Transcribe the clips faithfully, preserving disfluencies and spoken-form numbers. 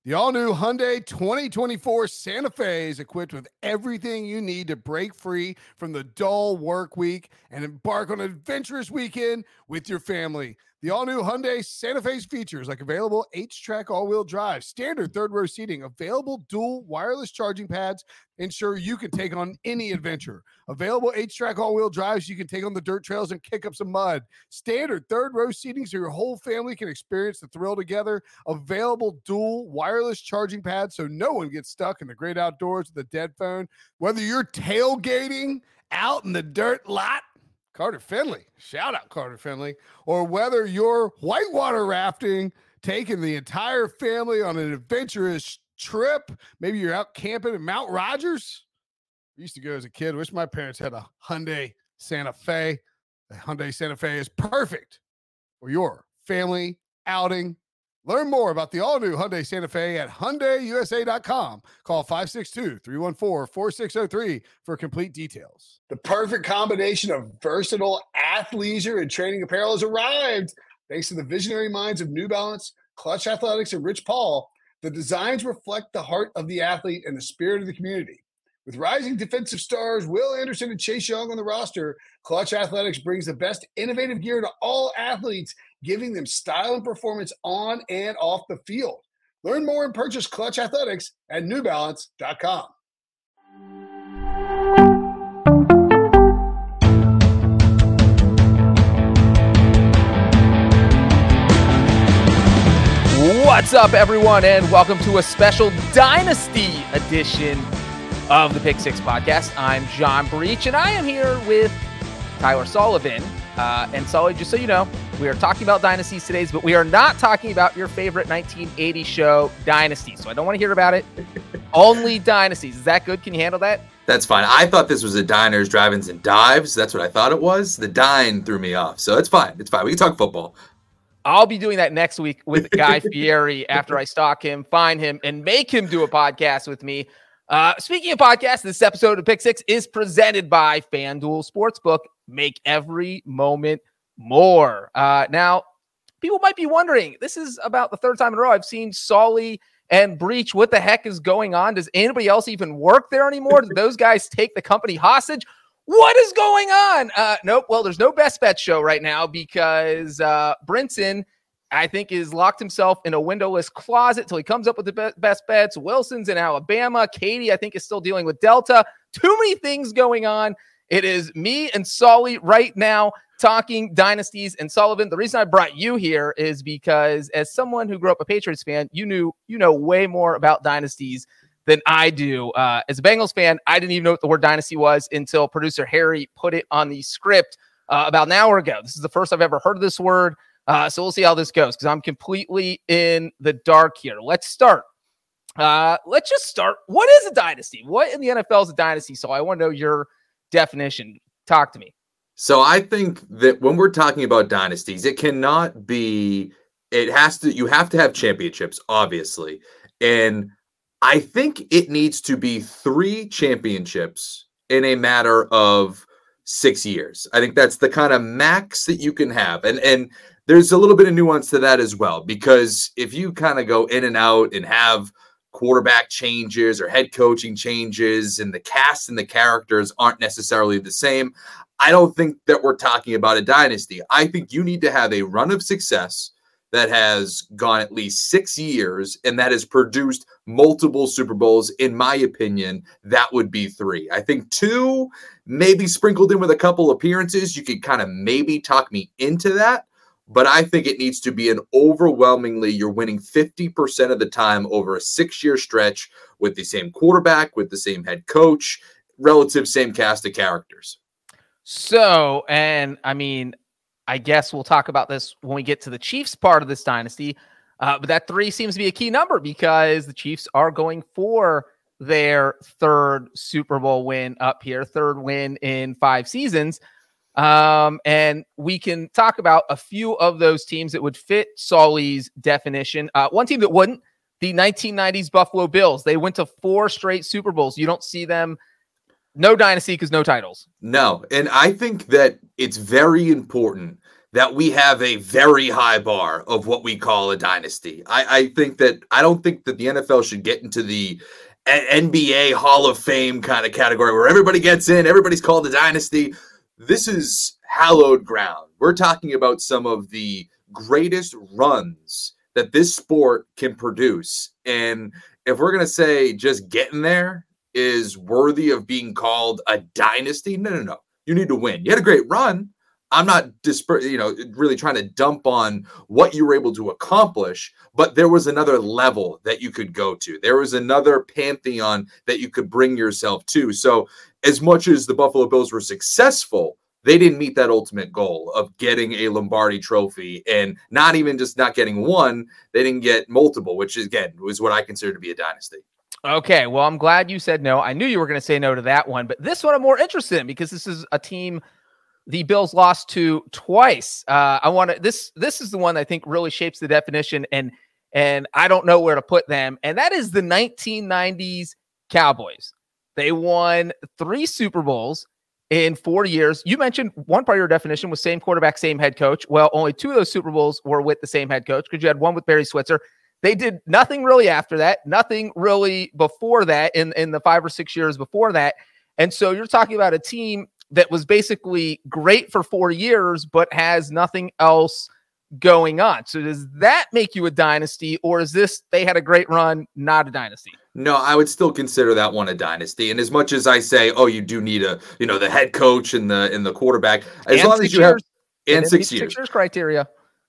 The all-new Hyundai twenty twenty-four Santa Fe is equipped with everything you need to break free from the dull work week and embark on an adventurous weekend with your family. The all-new Hyundai Santa Fe's features like available H-Track all-wheel drive, standard third-row seating, available dual wireless charging pads, ensure you can take on any adventure. Available H-Track all-wheel drives so you can take on the dirt trails and kick up some mud. Standard third-row seating so your whole family can experience the thrill together. Available dual wireless charging pads so no one gets stuck in the great outdoors with a dead phone. Whether you're tailgating out in the dirt lot, Carter Finley, shout out Carter Finley, or whether you're whitewater rafting, taking the entire family on an adventurous trip, maybe you're out camping in Mount Rogers. I used to go as a kid. Wish my parents had a Hyundai Santa Fe. The Hyundai Santa Fe is perfect for your family outing. Learn more about the all-new Hyundai Santa Fe at Hyundai U S A dot com. Call five six two, three one four, four six zero three for complete details. The perfect combination of versatile athleisure and training apparel has arrived. Thanks to the visionary minds of New Balance, Clutch Athletics, and Rich Paul, the designs reflect the heart of the athlete and the spirit of the community. With rising defensive stars Will Anderson and Chase Young on the roster, Clutch Athletics brings the best innovative gear to all athletes, giving them style and performance on and off the field. Learn more and purchase Clutch Athletics at New Balance dot com. What's up, everyone, and welcome to a special Dynasty edition of the Pick Six Podcast. I'm John Breach, and I am here with Tyler Sullivan. Uh, and Sully, just so you know, we are talking about dynasties today, but we are not talking about your favorite nineteen eighty show, Dynasty. So I don't want to hear about it. Only dynasties. Is that good? Can you handle that? That's fine. I thought this was a diners, drive-ins, and dives. That's what I thought it was. The dine threw me off. So it's fine. It's fine. We can talk football. I'll be doing that next week with Guy Fieri after I stalk him, find him, and make him do a podcast with me. Uh, speaking of podcasts, this episode of Pick Six is presented by FanDuel Sportsbook. Make every moment more. Uh, now, people might be wondering, this is about the third time in a row I've seen Sully and Breach. What the heck is going on? Does anybody else even work there anymore? Did those guys take the company hostage? What is going on? Uh, nope. Well, there's no Best Bet show right now because uh, Brinson, I think, is locked himself in a windowless closet till he comes up with the be- best bets. Wilson's in Alabama. Katie, I think, is still dealing with Delta. Too many things going on. It is me and Sully right now talking dynasties. And Sullivan, the reason I brought you here is because as someone who grew up a Patriots fan, you knew you know way more about dynasties than I do. Uh, as a Bengals fan, I didn't even know what the word dynasty was until producer Harry put it on the script uh, about an hour ago. This is the first I've ever heard of this word. Uh, so we'll see how this goes because I'm completely in the dark here. Let's start. Uh, let's just start. What is a dynasty? What in the N F L is a dynasty? So I want to know your definition. Talk to me. So I think that when we're talking about dynasties, it cannot be, it has to, you have to have championships, obviously. And I think it needs to be three championships in a matter of six years. I think that's the kind of max that you can have. And, and there's a little bit of nuance to that as well, because if you kind of go in and out and have quarterback changes or head coaching changes and the cast and the characters aren't necessarily the same, I don't think that we're talking about a dynasty. I think you need to have a run of success that has gone at least six years and that has produced multiple Super Bowls. In my opinion, that would be three. I think two, maybe sprinkled in with a couple appearances, you could kind of maybe talk me into that. But I think it needs to be an overwhelmingly, you're winning fifty percent of the time over a six-year stretch with the same quarterback, with the same head coach, relative same cast of characters. So, and I mean, I guess we'll talk about this when we get to the Chiefs part of this dynasty. Uh, but that three seems to be a key number because the Chiefs are going for their third Super Bowl win up here, third win in five seasons. Um, and we can talk about a few of those teams that would fit Sully's definition. Uh, one team that wouldn't, the nineteen nineties Buffalo Bills. They went to four straight Super Bowls. You don't see them. No dynasty because no titles. No. And I think that it's very important that we have a very high bar of what we call a dynasty. I, I think that I don't think that the N F L should get into the N B A Hall of Fame kind of category where everybody gets in, everybody's called a dynasty. This is hallowed ground. We're talking about some of the greatest runs that this sport can produce. And if we're going to say just getting there is worthy of being called a dynasty, no, no, no. You need to win. You had a great run. I'm not disper- you know, really trying to dump on what you were able to accomplish, but there was another level that you could go to. There was another pantheon that you could bring yourself to. So as much as the Buffalo Bills were successful, they didn't meet that ultimate goal of getting a Lombardi trophy, and not even just not getting one, they didn't get multiple, which again was what I consider to be a dynasty. Okay, well, I'm glad you said no. I knew you were going to say no to that one, but this one I'm more interested in because this is a team the Bills lost to twice. Uh, I want to. This this is the one that I think really shapes the definition, and and I don't know where to put them. And that is the nineteen nineties Cowboys. They won three Super Bowls in four years. You mentioned one part of your definition was same quarterback, same head coach. Well, only two of those Super Bowls were with the same head coach because you had one with Barry Switzer. They did nothing really after that, nothing really before that in, in the five or six years before that. And so you're talking about a team that was basically great for four years, but has nothing else going on. So does that make you a dynasty, or is this, they had a great run, not a dynasty? No, I would still consider that one a dynasty. And as much as I say, oh, you do need a, you know, the head coach and the, and the quarterback, as and long as you years. have, and six years. Six years criteria.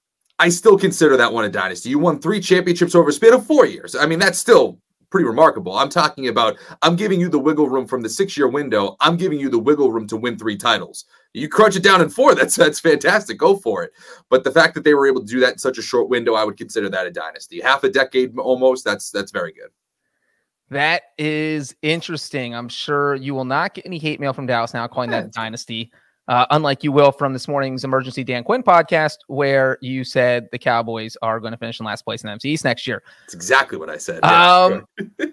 I still consider that one a dynasty. You won three championships over a span of four years. I mean, that's still pretty remarkable. I'm talking about, I'm giving you the wiggle room from the six-year window. I'm giving you the wiggle room to win three titles. You crunch it down in four, that's that's fantastic. Go for it. But the fact that they were able to do that in such a short window, I would consider that a dynasty. Half a decade almost, that's that's very good. That is interesting. I'm sure you will not get any hate mail from Dallas now calling that a dynasty. Uh, unlike you will from this morning's Emergency Dan Quinn podcast, where you said the Cowboys are going to finish in last place in the N F C East next year. That's exactly what I said. Um,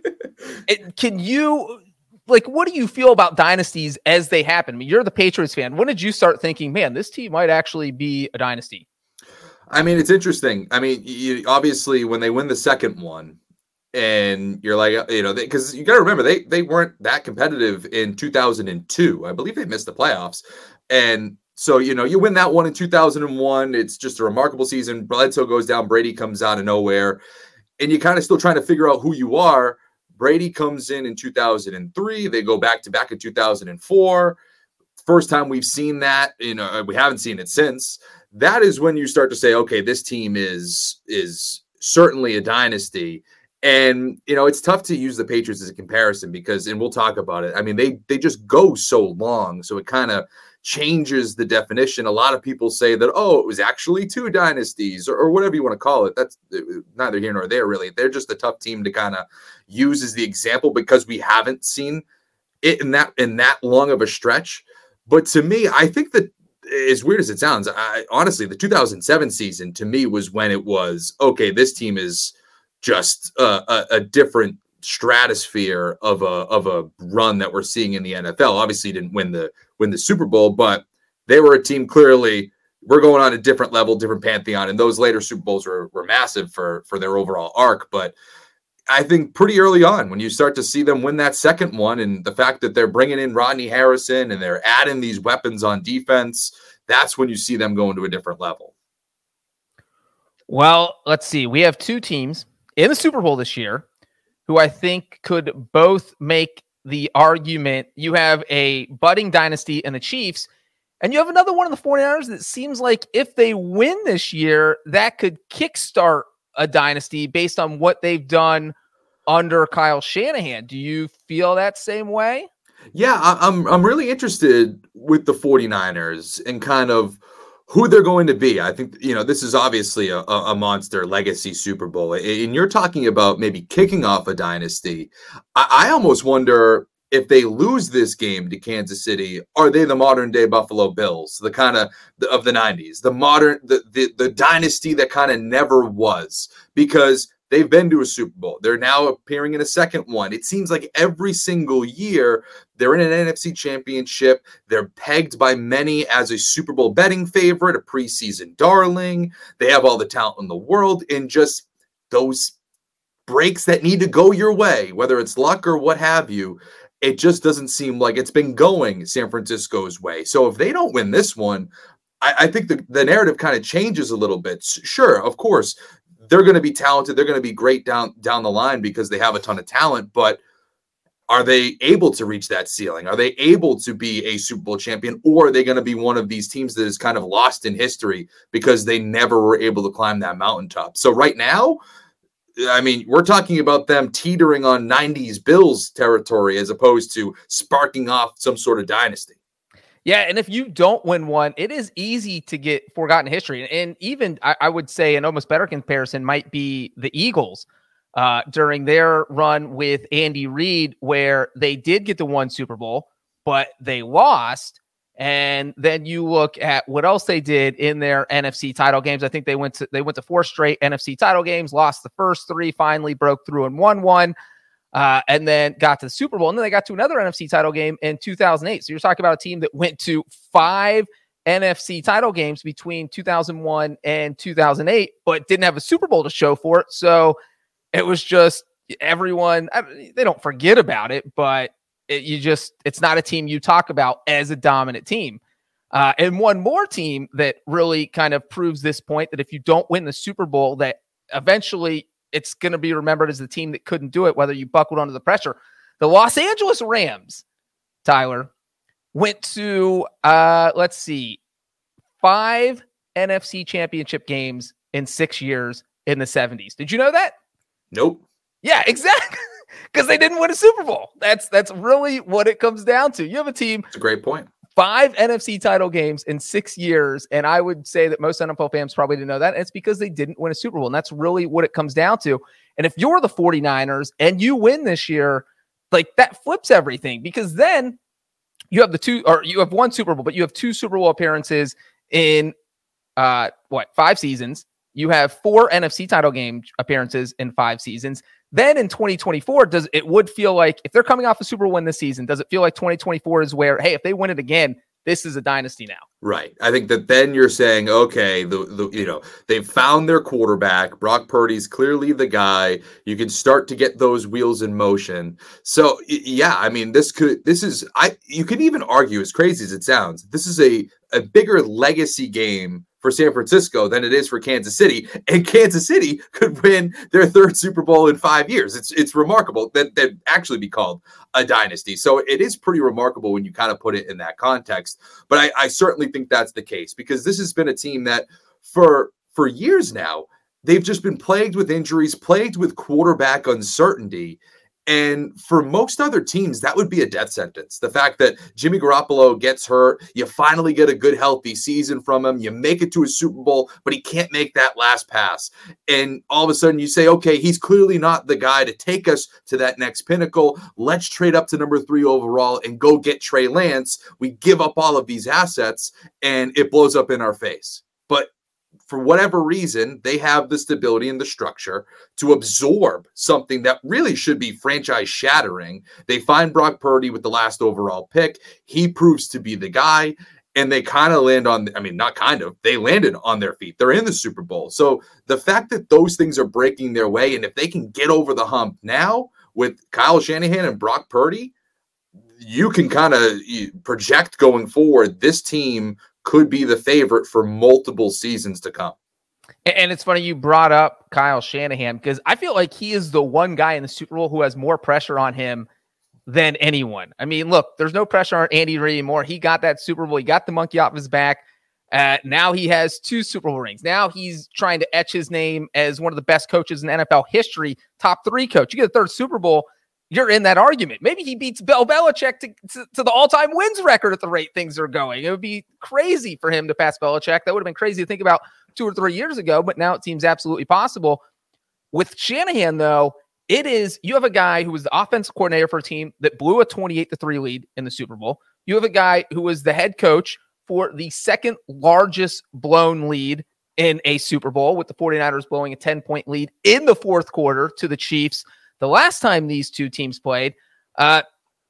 it, can you, like, what do you feel about dynasties as they happen? I mean, you're the Patriots fan. When did you start thinking, man, this team might actually be a dynasty? I mean, it's interesting. I mean, you, obviously, when they win the second one, and you're like, you know, because you got to remember, they they weren't that competitive in two thousand two. I believe they missed the playoffs. And so, you know, you win that one in two thousand one. It's just a remarkable season. Bledsoe goes down. Brady comes out of nowhere. And you're kind of still trying to figure out who you are. Brady comes in in two thousand three. They go back to back in two thousand four. First time we've seen that. You know, we haven't seen it since. That is when you start to say, okay, this team is is certainly a dynasty. And, you know, it's tough to use the Patriots as a comparison because, and we'll talk about it. I mean, they they just go so long. So it kind of changes the definition. A lot of people say that, oh, it was actually two dynasties or, or whatever you want to call it. That's neither here nor there, really. They're just a tough team to kind of use as the example because we haven't seen it in that in that long of a stretch. But to me, I think that as weird as it sounds, I honestly, the two thousand seven season to me was when it was, okay, this team is just uh, a, a different stratosphere of a of a run that we're seeing in the N F L. Obviously didn't win the win the Super Bowl, but they were a team clearly we're going on a different level, different pantheon. And those later Super Bowls were, were massive for, for their overall arc. But I think pretty early on when you start to see them win that second one and the fact that they're bringing in Rodney Harrison and they're adding these weapons on defense, that's when you see them going to a different level. Well, let's see. We have two teams in the Super Bowl this year who I think could both make the argument. You have a budding dynasty in the Chiefs, and you have another one in the 49ers that seems like if they win this year, that could kickstart a dynasty based on what they've done under Kyle Shanahan. Do you feel that same way? Yeah, I'm I'm really interested with the 49ers and kind of who they're going to be. I think, you know, this is obviously a, a monster legacy Super Bowl. And you're talking about maybe kicking off a dynasty. I, I almost wonder if they lose this game to Kansas City, are they the modern day Buffalo Bills, the kind of of the nineties, the modern, the, the, the dynasty that kind of never was? Because They've been to a Super Bowl. They're now appearing in a second one. It seems like every single year they're in an N F C championship. They're pegged by many as a Super Bowl betting favorite, a preseason darling. They have all the talent in the world, and just those breaks that need to go your way, whether it's luck or what have you, it just doesn't seem like it's been going San Francisco's way. So if they don't win this one, I, I think the, the narrative kind of changes a little bit. Sure, of course, they're going to be talented. They're going to be great down, down the line because they have a ton of talent, but are they able to reach that ceiling? Are they able to be a Super Bowl champion, or are they going to be one of these teams that is kind of lost in history because they never were able to climb that mountaintop? So right now, I mean, we're talking about them teetering on nineties Bills territory as opposed to sparking off some sort of dynasty. Yeah, and if you don't win one, it is easy to get forgotten history. And even, I, I would say, an almost better comparison might be the Eagles uh, during their run with Andy Reid, where they did get the one Super Bowl, but they lost. And then you look at what else they did in their N F C title games. I think they went to they went to four straight N F C title games, lost the first three, finally broke through and won one. Uh, and then got to the Super Bowl, and then they got to another N F C title game in two thousand eight. So you're talking about a team that went to five N F C title games between two thousand one and two thousand eight, but didn't have a Super Bowl to show for it. So it was just everyone, I mean, they don't forget about it, but it, you just, it's not a team you talk about as a dominant team. Uh, and one more team that really kind of proves this point, that if you don't win the Super Bowl, that eventually it's going to be remembered as the team that couldn't do it, whether you buckled under the pressure. The Los Angeles Rams, Tyler, went to, uh, let's see, five N F C championship games in six years in the seventies. Did you know that? Nope. Yeah, exactly. Because they didn't win a Super Bowl. That's that's really what it comes down to. You have a team. It's a great point. Five N F C title games in six years. And I would say that most N F L fans probably didn't know that. And it's because they didn't win a Super Bowl. And that's really what it comes down to. And if you're the 49ers and you win this year, like that flips everything, because then you have the two, or you have one Super Bowl, but you have two Super Bowl appearances in uh, what, five seasons. You have four N F C title game appearances in five seasons. Then in twenty twenty-four, does it would feel like, if they're coming off a Super Bowl win this season, does it feel like twenty twenty-four is where, hey, if they win it again, this is a dynasty now? Right. I think that then you're saying, okay, the, the you know, they've found their quarterback. Brock Purdy's clearly the guy. You can start to get those wheels in motion. So yeah, I mean, this could, this is, I, you could even argue, as crazy as it sounds, this is a, a bigger legacy game for San Francisco than it is for Kansas City. And Kansas City could win their third Super Bowl in five years. It's it's remarkable that they'd actually be called a dynasty. So it is pretty remarkable when you kind of put it in that context. But I, I certainly think that's the case, because this has been a team that for for years now, they've just been plagued with injuries, plagued with quarterback uncertainty. And for most other teams, that would be a death sentence. The fact that Jimmy Garoppolo gets hurt, you finally get a good, healthy season from him, you make it to a Super Bowl, but he can't make that last pass. And all of a sudden you say, okay, he's clearly not the guy to take us to that next pinnacle. Let's trade up to number three overall and go get Trey Lance. We give up all of these assets and it blows up in our face. But for whatever reason, they have the stability and the structure to absorb something that really should be franchise shattering. They find Brock Purdy with the last overall pick. He proves to be the guy, and they kind of land on, I mean, not kind of, they landed on their feet. They're in the Super Bowl. So the fact that those things are breaking their way, and if they can get over the hump now with Kyle Shanahan and Brock Purdy, you can kind of project going forward, this team could be the favorite for multiple seasons to come. And it's funny you brought up Kyle Shanahan, because I feel like he is the one guy in the Super Bowl who has more pressure on him than anyone. I mean, look, there's no pressure on Andy Reid anymore. He got that Super Bowl. He got the monkey off his back. Uh, now he has two Super Bowl rings. Now he's trying to etch his name as one of the best coaches in N F L history, top three coach. You get a third Super Bowl, you're in that argument. Maybe he beats Bill Belichick to, to, to the all-time wins record at the rate things are going. It would be crazy for him to pass Belichick. That would have been crazy to think about two or three years ago, but now it seems absolutely possible. With Shanahan, though, it is, you have a guy who was the offensive coordinator for a team that blew a twenty-eight to three lead in the Super Bowl. You have a guy who was the head coach for the second largest blown lead in a Super Bowl, with the 49ers blowing a ten-point lead in the fourth quarter to the Chiefs the last time these two teams played. Uh,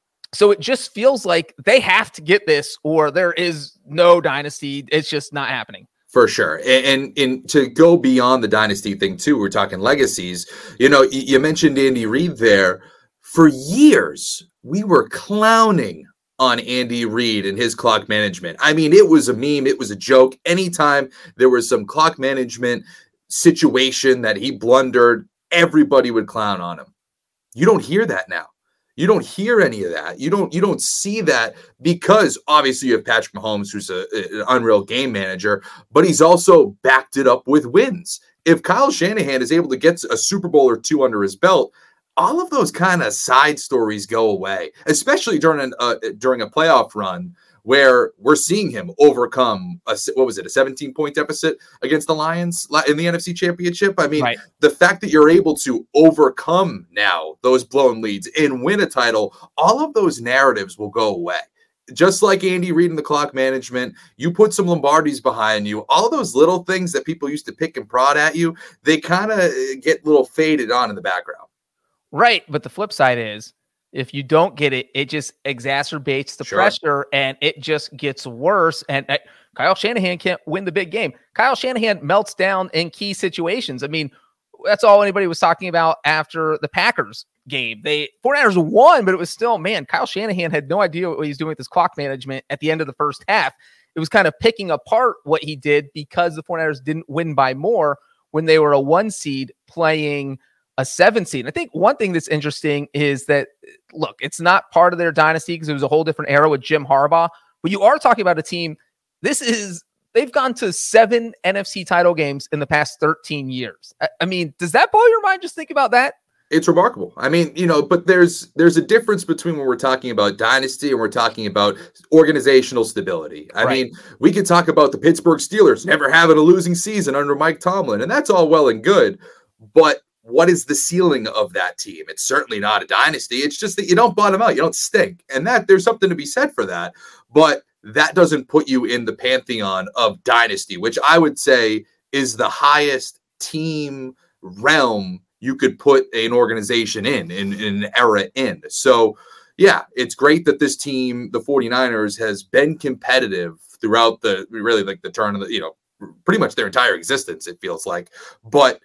so it just feels like they have to get this or there is no dynasty. It's just not happening. For sure. And, and, and to go beyond the dynasty thing too, we're talking legacies. You know, you, you mentioned Andy Reid there. For years, we were clowning on Andy Reid and his clock management. I mean, it was a meme. It was a joke. Anytime there was some clock management situation that he blundered, everybody would clown on him. You don't hear that now. You don't hear any of that. You don't you don't see that because obviously you have Patrick Mahomes, who's a, an unreal game manager, but he's also backed it up with wins. If Kyle Shanahan is able to get a Super Bowl or two under his belt, all of those kind of side stories go away, especially during an, uh, during a playoff run where we're seeing him overcome a, what was it, a seventeen point deficit against the Lions in the N F C Championship. I mean, right. The fact that you're able to overcome now those blown leads and win a title, all of those narratives will go away. Just like Andy Reid and the clock management, you put some Lombardis behind you, all those little things that people used to pick and prod at you, they kind of get a little faded on in the background. Right. But the flip side is, if you don't get it, it just exacerbates the sure. pressure and it just gets worse. And uh, Kyle Shanahan can't win the big game. Kyle Shanahan melts down in key situations. I mean, that's all anybody was talking about after the Packers game. They 49ers won, but it was still, man, Kyle Shanahan had no idea what he's doing with his clock management at the end of the first half. It was kind of picking apart what he did because the 49ers didn't win by more when they were a one seed playing a seven seed. I think one thing that's interesting is that, look, it's not part of their dynasty because it was a whole different era with Jim Harbaugh, but you are talking about a team. This is, they've gone to seven N F C title games in the past thirteen years. I, I mean, does that blow your mind? Just think about that. It's remarkable. I mean, you know, but there's, there's a difference between when we're talking about dynasty and we're talking about organizational stability. I right. mean, we could talk about the Pittsburgh Steelers never having a losing season under Mike Tomlin, and that's all well and good, but what is the ceiling of that team? It's certainly not a dynasty. It's just that you don't bottom out. You don't stink. And that there's something to be said for that. But that doesn't put you in the pantheon of dynasty, which I would say is the highest team realm you could put an organization in, in, in an era in. So, yeah, it's great that this team, the 49ers, has been competitive throughout the really like the turn of the, you know, pretty much their entire existence, it feels like. But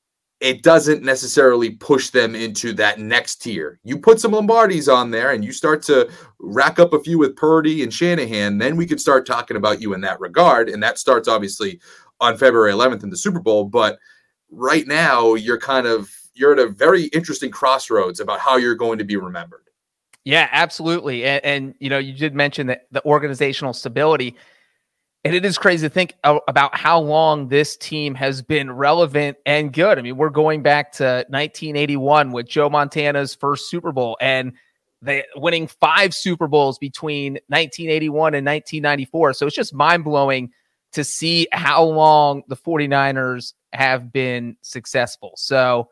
it doesn't necessarily push them into that next tier. You put some Lombardis on there and you start to rack up a few with Purdy and Shanahan, then we could start talking about you in that regard. And that starts obviously on February eleventh in the Super Bowl. But right now you're kind of, you're at a very interesting crossroads about how you're going to be remembered. Yeah, absolutely. And, and you know, you did mention that the organizational stability. And it is crazy to think about how long this team has been relevant and good. I mean, we're going back to nineteen eighty-one with Joe Montana's first Super Bowl and they winning five Super Bowls between nineteen eighty-one and nineteen ninety-four. So it's just mind-blowing to see how long the 49ers have been successful. So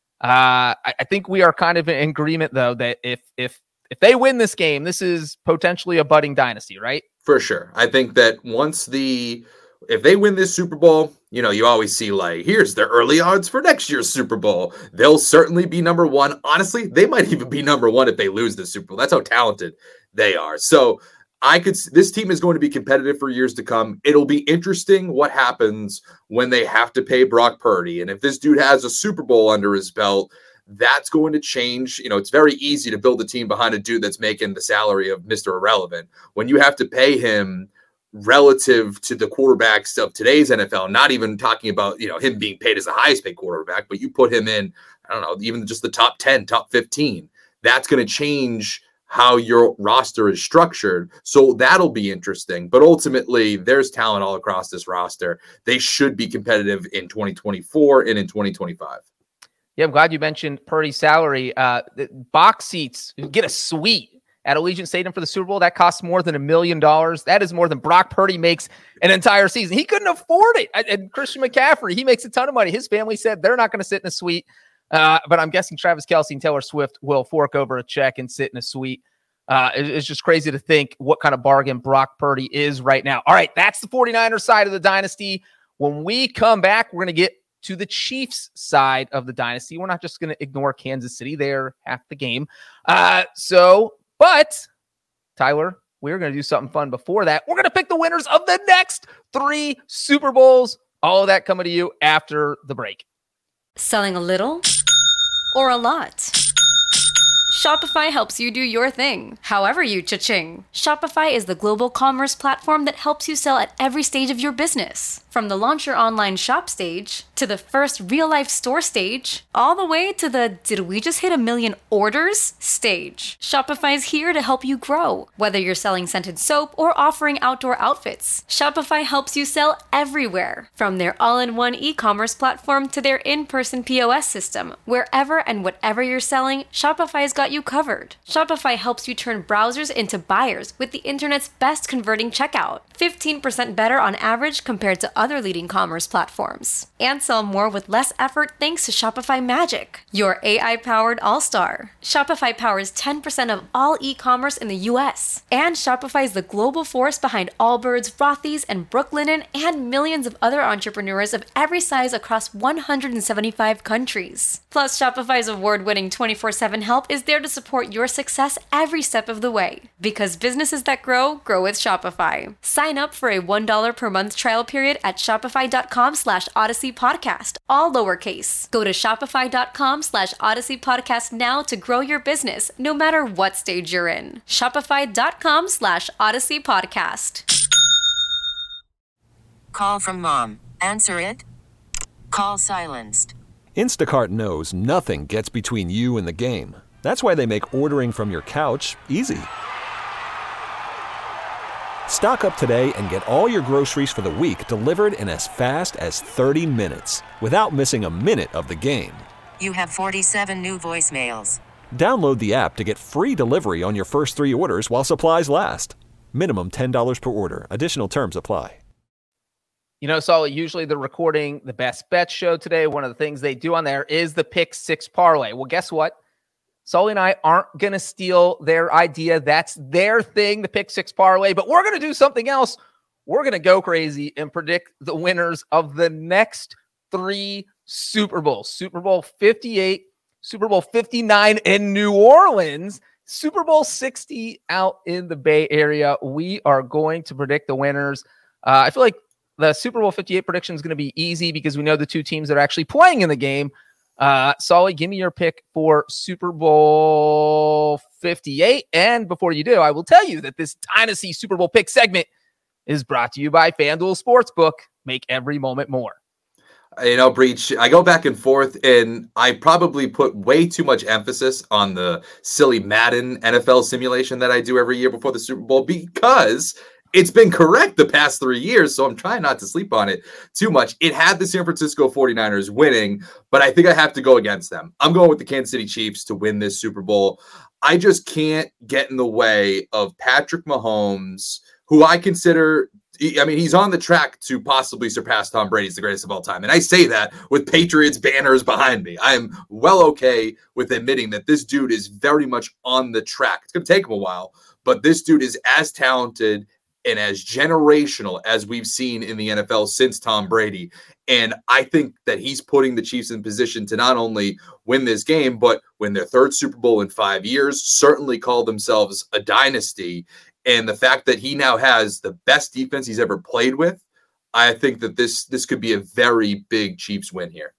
uh, I, I think we are kind of in agreement, though, that if if if they win this game, this is potentially a budding dynasty, right? For sure. I think that once the, if they win this Super Bowl, you know, you always see like, here's the early odds for next year's Super Bowl. They'll certainly be number one. Honestly, they might even be number one if they lose the Super Bowl. That's how talented they are. So I could, this team is going to be competitive for years to come. It'll be interesting what happens when they have to pay Brock Purdy. And if this dude has a Super Bowl under his belt, that's going to change. You know, it's very easy to build a team behind a dude that's making the salary of Mister Irrelevant. When you have to pay him relative to the quarterbacks of today's N F L, not even talking about, you know, him being paid as the highest paid quarterback, but you put him in, I don't know, even just the top ten, top fifteen, that's going to change how your roster is structured. So that'll be interesting. But ultimately, there's talent all across this roster. They should be competitive in twenty twenty-four and in twenty twenty-five. Yeah, I'm glad you mentioned Purdy's salary. Uh, box seats, get a suite at Allegiant Stadium for the Super Bowl. That costs more than a million dollars. That is more than Brock Purdy makes an entire season. He couldn't afford it. And Christian McCaffrey, he makes a ton of money. His family said they're not going to sit in a suite. Uh, but I'm guessing Travis Kelce and Taylor Swift will fork over a check and sit in a suite. Uh, it, it's just crazy to think what kind of bargain Brock Purdy is right now. All right, that's the 49ers side of the dynasty. When we come back, we're going to get to the Chiefs side of the dynasty. We're not just going to ignore Kansas City. They're half the game. Uh, so, but Tyler, we're going to do something fun before that. We're going to pick the winners of the next three Super Bowls. All of that coming to you after the break. Selling a little or a lot? Shopify helps you do your thing, however you cha-ching. Shopify is the global commerce platform that helps you sell at every stage of your business. From the launch your online shop stage, to the first real-life store stage, all the way to the did we just hit a million orders stage. Shopify's here to help you grow. Whether you're selling scented soap or offering outdoor outfits, Shopify helps you sell everywhere. From their all-in-one e-commerce platform to their in-person P O S system, wherever and whatever you're selling, Shopify's got you covered. Shopify helps you turn browsers into buyers with the internet's best converting checkout. fifteen percent better on average compared to other leading commerce platforms. And sell more with less effort thanks to Shopify Magic, your A I-powered all-star. Shopify powers ten percent of all e-commerce in the U S. And Shopify is the global force behind Allbirds, Rothy's, and Brooklinen, and millions of other entrepreneurs of every size across one hundred seventy-five countries. Plus, Shopify's award-winning twenty-four seven help is there to support your success every step of the way. Because businesses that grow, grow with Shopify. Sign up for a one dollar per month trial period at shopify.com slash Odyssey Podcast, all lowercase. Go to shopify.com slash Odyssey Podcast now to grow your business, no matter what stage you're in. Shopify.com slash Odyssey Podcast. Call from mom. Answer it. Call silenced. Instacart knows nothing gets between you and the game. That's why they make ordering from your couch easy. Stock up today and get all your groceries for the week delivered in as fast as thirty minutes without missing a minute of the game. You have forty-seven new voicemails. Download the app to get free delivery on your first three orders while supplies last. Minimum ten dollars per order. Additional terms apply. You know, Saul, usually they're recording the Best Bet show today. One of the things they do on there is the Pick Six Parlay. Well, guess what? Sully and I aren't going to steal their idea. That's their thing, the Pick Six Parlay. But we're going to do something else. We're going to go crazy and predict the winners of the next three Super Bowls. Super Bowl fifty-eight, Super Bowl fifty-nine in New Orleans, Super Bowl sixty out in the Bay Area. We are going to predict the winners. Uh, I feel like the Super Bowl fifty-eight prediction is going to be easy because we know the two teams that are actually playing in the game. Uh, Solly, give me your pick for Super Bowl fifty-eight. And before you do, I will tell you that this Dynasty Super Bowl pick segment is brought to you by FanDuel Sportsbook. Make every moment more. You know, Breach, I go back and forth, and I probably put way too much emphasis on the silly Madden N F L simulation that I do every year before the Super Bowl because it's been correct the past three years, so I'm trying not to sleep on it too much. It had the San Francisco forty-niners winning, but I think I have to go against them. I'm going with the Kansas City Chiefs to win this Super Bowl. I just can't get in the way of Patrick Mahomes, who I consider, I mean, he's on the track to possibly surpass Tom Brady as the greatest of all time. And I say that with Patriots banners behind me. I'm well okay with admitting that this dude is very much on the track. It's going to take him a while, but this dude is as talented and as generational as we've seen in the N F L since Tom Brady. And I think that he's putting the Chiefs in position to not only win this game, but win their third Super Bowl in five years, certainly call themselves a dynasty. And the fact that he now has the best defense he's ever played with, I think that this, this could be a very big Chiefs win here.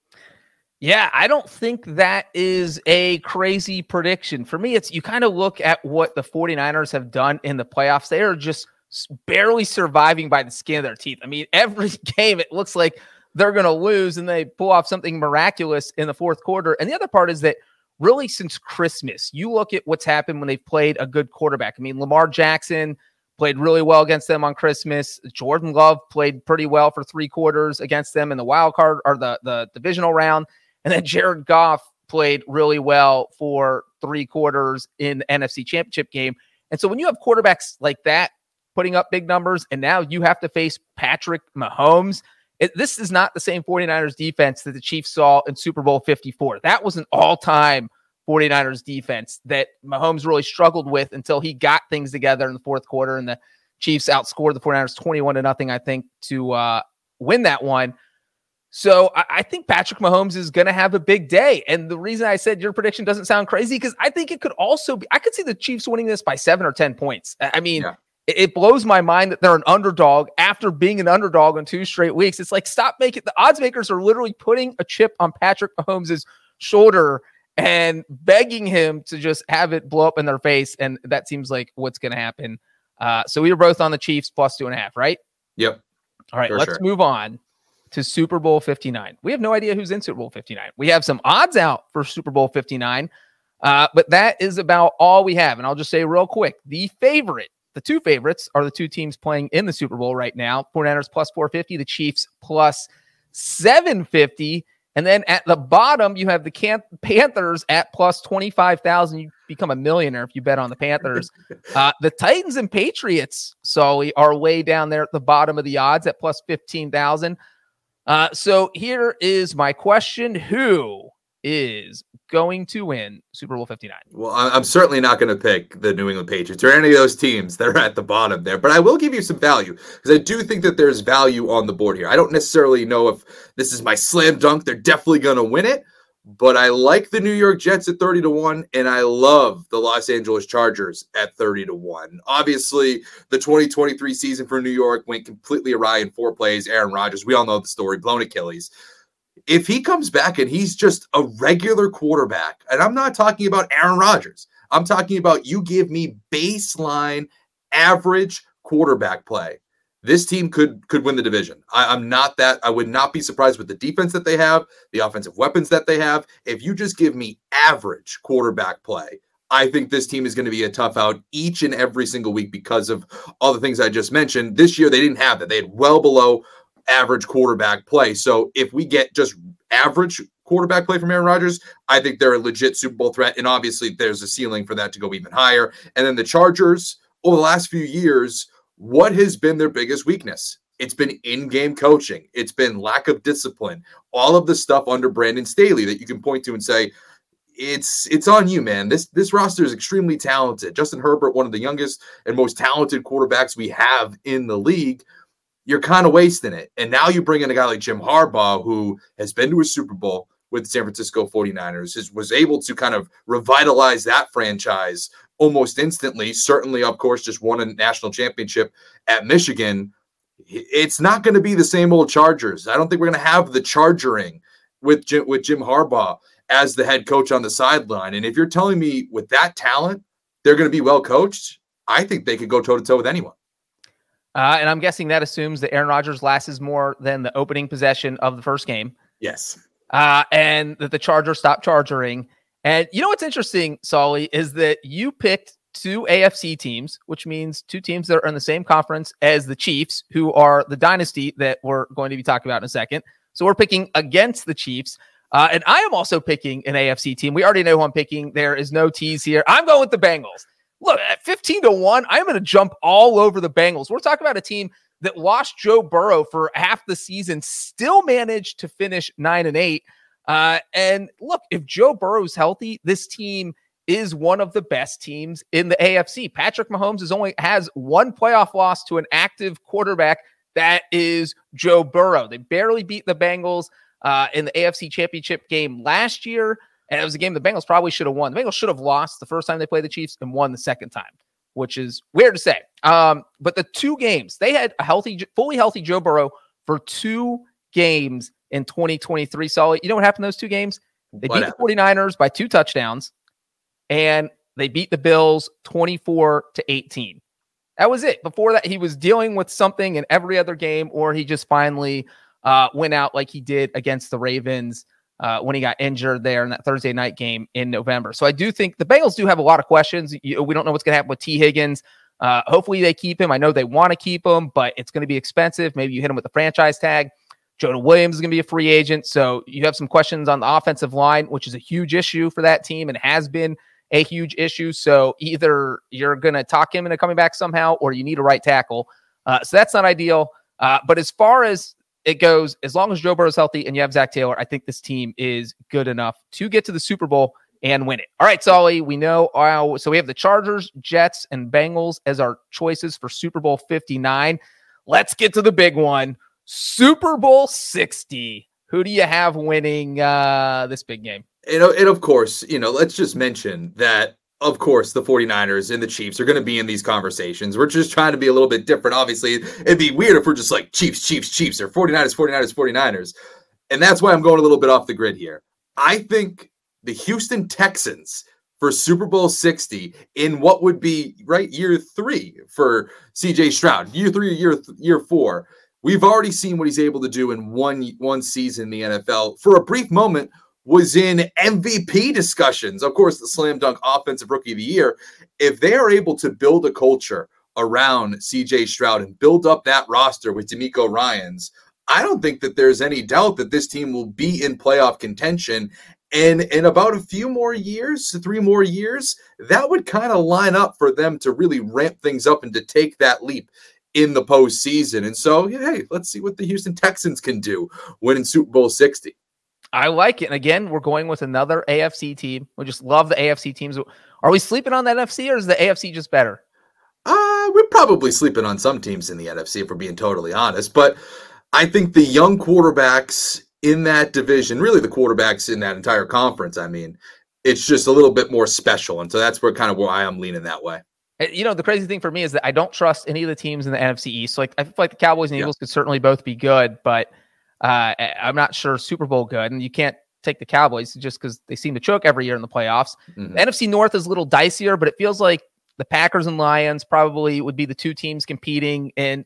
Yeah, I don't think that is a crazy prediction. For me, it's you kind of look at what the forty-niners have done in the playoffs. They are just barely surviving by the skin of their teeth. I mean, every game it looks like they're going to lose and they pull off something miraculous in the fourth quarter. And the other part is that really since Christmas, you look at what's happened when they've played a good quarterback. I mean, Lamar Jackson played really well against them on Christmas. Jordan Love played pretty well for three quarters against them in the wild card or the, the divisional round. And then Jared Goff played really well for three quarters in the N F C Championship game. And so when you have quarterbacks like that putting up big numbers, and now you have to face Patrick Mahomes, it, this is not the same forty-niners defense that the Chiefs saw in Super Bowl fifty-four. That was an all-time forty-niners defense that Mahomes really struggled with until he got things together in the fourth quarter, and the Chiefs outscored the forty-niners twenty-one to nothing, I think, to uh, win that one. So I, I think Patrick Mahomes is going to have a big day. And the reason I said your prediction doesn't sound crazy, because I think it could also be, I could see the Chiefs winning this by seven or ten points. I mean, yeah. it, it blows my mind that they're an underdog after being an underdog on two straight weeks. It's like, stop making, the odds makers are literally putting a chip on Patrick Mahomes' shoulder and begging him to just have it blow up in their face. And that seems like what's going to happen. Uh, so we were both on the Chiefs plus two and a half, right? Yep. All right, For let's sure. move on to Super Bowl fifty-nine. We have no idea who's in Super Bowl fifty-nine. We have some odds out for Super Bowl fifty-nine, uh, but that is about all we have. And I'll just say real quick, the favorite, the two favorites are the two teams playing in the Super Bowl right now. forty-niners plus four fifty, the Chiefs plus seven fifty. And then at the bottom, you have the Can- Panthers at plus twenty-five thousand. You become a millionaire if you bet on the Panthers. Uh, the Titans and Patriots, Sully, are way down there at the bottom of the odds at plus fifteen thousand. Uh, so here is my question. Who is going to win Super Bowl fifty-nine? Well, I'm certainly not going to pick the New England Patriots or any of those teams that are at the bottom there, but I will give you some value because I do think that there's value on the board here. I don't necessarily know if this is my slam dunk. They're definitely going to win it, but I like the New York Jets at thirty to one, and I love the Los Angeles Chargers at thirty to one. Obviously, the twenty twenty-three season for New York went completely awry in four plays. Aaron Rodgers, we all know the story, blown Achilles. If he comes back and he's just a regular quarterback, and I'm not talking about Aaron Rodgers, I'm talking about you give me baseline average quarterback play, this team could could win the division. I, I'm not that. I would not be surprised with the defense that they have, the offensive weapons that they have. If you just give me average quarterback play, I think this team is going to be a tough out each and every single week because of all the things I just mentioned. This year, they didn't have that. They had well below average quarterback play. So if we get just average quarterback play from Aaron Rodgers, I think they're a legit Super Bowl threat. And obviously there's a ceiling for that to go even higher. And then the Chargers, over the last few years, what has been their biggest weakness? It's been in-game coaching. It's been lack of discipline. All of the stuff under Brandon Staley that you can point to and say, it's it's on you, man. This this roster is extremely talented. Justin Herbert, one of the youngest and most talented quarterbacks we have in the league. You're kind of wasting it. And now you bring in a guy like Jim Harbaugh, who has been to a Super Bowl with the San Francisco forty-niners, is, was able to kind of revitalize that franchise almost instantly. Certainly, of course, just won a national championship at Michigan. It's not going to be the same old Chargers. I don't think we're going to have the chargering with Jim, with Jim Harbaugh as the head coach on the sideline. And if you're telling me with that talent, they're going to be well coached, I think they could go toe-to-toe with anyone. Uh, and I'm guessing that assumes that Aaron Rodgers lasts more than the opening possession of the first game. Yes. Uh, and that the Chargers stop charging. And you know what's interesting, Sully, is that you picked two A F C teams, which means two teams that are in the same conference as the Chiefs, who are the dynasty that we're going to be talking about in a second. So we're picking against the Chiefs. Uh, and I am also picking an A F C team. We already know who I'm picking. There is no tease here. I'm going with the Bengals. Look, at fifteen to one, I'm going to jump all over the Bengals. We're talking about a team that lost Joe Burrow for half the season, still managed to finish nine and eight. Uh, and look, if Joe Burrow's healthy, this team is one of the best teams in the A F C. Patrick Mahomes is only has one playoff loss to an active quarterback. That is Joe Burrow. They barely beat the Bengals uh, in the A F C Championship game last year. And it was a game the Bengals probably should have won. The Bengals should have lost the first time they played the Chiefs and won the second time, which is weird to say. Um, but the two games, they had a healthy, fully healthy Joe Burrow for two games in twenty twenty-three. Solid. You know what happened in those two games? They What beat happened? the forty-niners by two touchdowns, and they beat the Bills twenty-four to eighteen. That was it. Before that, he was dealing with something in every other game, or he just finally uh, went out like he did against the Ravens Uh, when he got injured there in that Thursday night game in November. So I do think the Bengals do have a lot of questions. You, we don't know what's going to happen with T. Higgins. Uh, hopefully they keep him. I know they want to keep him, but it's going to be expensive. Maybe you hit him with the franchise tag. Jonah Williams is going to be a free agent. So you have some questions on the offensive line, which is a huge issue for that team and has been a huge issue. So either you're going to talk him into coming back somehow, or you need a right tackle. Uh, so that's not ideal. Uh, but as far as it goes, as long as Joe Burrow is healthy and you have Zach Taylor, I think this team is good enough to get to the Super Bowl and win it. All right, Sully, we know. Uh, so we have the Chargers, Jets, and Bengals as our choices for Super Bowl fifty-nine. Let's get to the big one. Super Bowl sixty. Who do you have winning uh, this big game? And, and of course, you know, let's just mention that, of course, the 49ers and the Chiefs are going to be in these conversations. We're just trying to be a little bit different. Obviously, it'd be weird if we're just like Chiefs, Chiefs, Chiefs, or 49ers, 49ers, 49ers. And that's why I'm going a little bit off the grid here. I think the Houston Texans for Super Bowl sixty in what would be, right, year three for C J Stroud, year three, year year four. We've already seen what he's able to do in one, one season in the N F L. For a brief moment, was in M V P discussions. Of course, the slam dunk offensive rookie of the year. If they are able to build a culture around C J Stroud and build up that roster with DeMeco Ryans, I don't think that there's any doubt that this team will be in playoff contention. And in about a few more years, three more years, that would kind of line up for them to really ramp things up and to take that leap in the postseason. And so, yeah, hey, let's see what the Houston Texans can do winning Super Bowl sixty. I like it. And again, we're going with another A F C team. We just love the A F C teams. Are we sleeping on the N F C, or is the A F C just better? Uh, we're probably sleeping on some teams in the N F C, if we're being totally honest. But I think the young quarterbacks in that division, really the quarterbacks in that entire conference, I mean, it's just a little bit more special. And so that's where kind of why I'm leaning that way. You know, the crazy thing for me is that I don't trust any of the teams in the N F C East. So like, I feel like the Cowboys and Yeah. Eagles could certainly both be good, but uh, I'm not sure Super Bowl good. And you can't take the Cowboys just because they seem to choke every year in the playoffs. Mhm. The N F C North is a little dicier, but it feels like the Packers and Lions probably would be the two teams competing in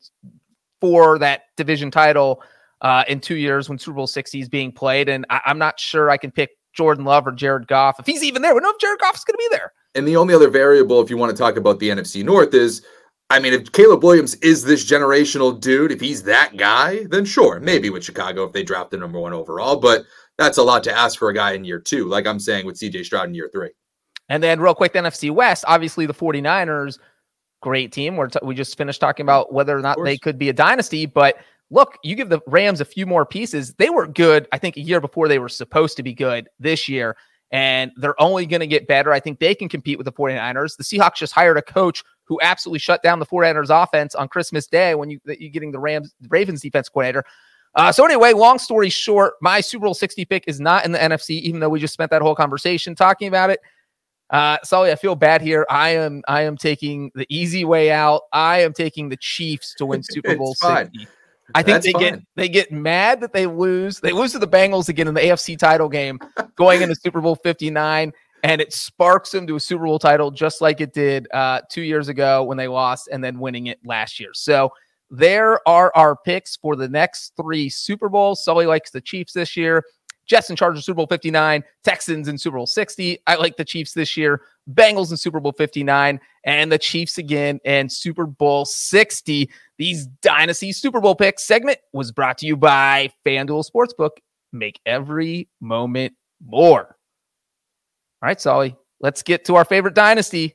for that division title uh, in two years when Super Bowl sixty is being played. And I, I'm not sure I can pick Jordan Love or Jared Goff if he's even there. We don't know if Jared Goff is going to be there. And the only other variable, if you want to talk about the N F C North, is, I mean, if Caleb Williams is this generational dude, if he's that guy, then sure, maybe with Chicago if they draft the number one overall. But that's a lot to ask for a guy in year two, like I'm saying with C J Stroud in year three. And then real quick, the N F C West, obviously the 49ers, great team. We're t- we just finished talking about whether or not they could be a dynasty. But look, you give the Rams a few more pieces. They were good, I think, a year before they were supposed to be good this year. And they're only going to get better. I think they can compete with the 49ers. The Seahawks just hired a coach who absolutely shut down the 49ers offense on Christmas Day when you, you're getting the Rams, Ravens defense coordinator. Uh, so anyway, long story short, my Super Bowl sixty pick is not in the N F C, even though we just spent that whole conversation talking about it. Uh, Sully, I feel bad here. I am I am taking the easy way out. I am taking the Chiefs to win Super Bowl sixty. I think That's they fine. get they get mad that they lose. They lose to the Bengals again in the A F C title game going into Super Bowl fifty-nine, and it sparks them to a Super Bowl title just like it did uh, two years ago when they lost and then winning it last year. So there are our picks for the next three Super Bowls. Sully likes the Chiefs this year. Jets in charge of Super Bowl fifty-nine, Texans in Super Bowl sixty. I like the Chiefs this year, Bengals in Super Bowl fifty-nine, and the Chiefs again in Super Bowl sixty. These Dynasty Super Bowl picks segment was brought to you by FanDuel Sportsbook. Make every moment more. All right, Sully, let's get to our favorite dynasty,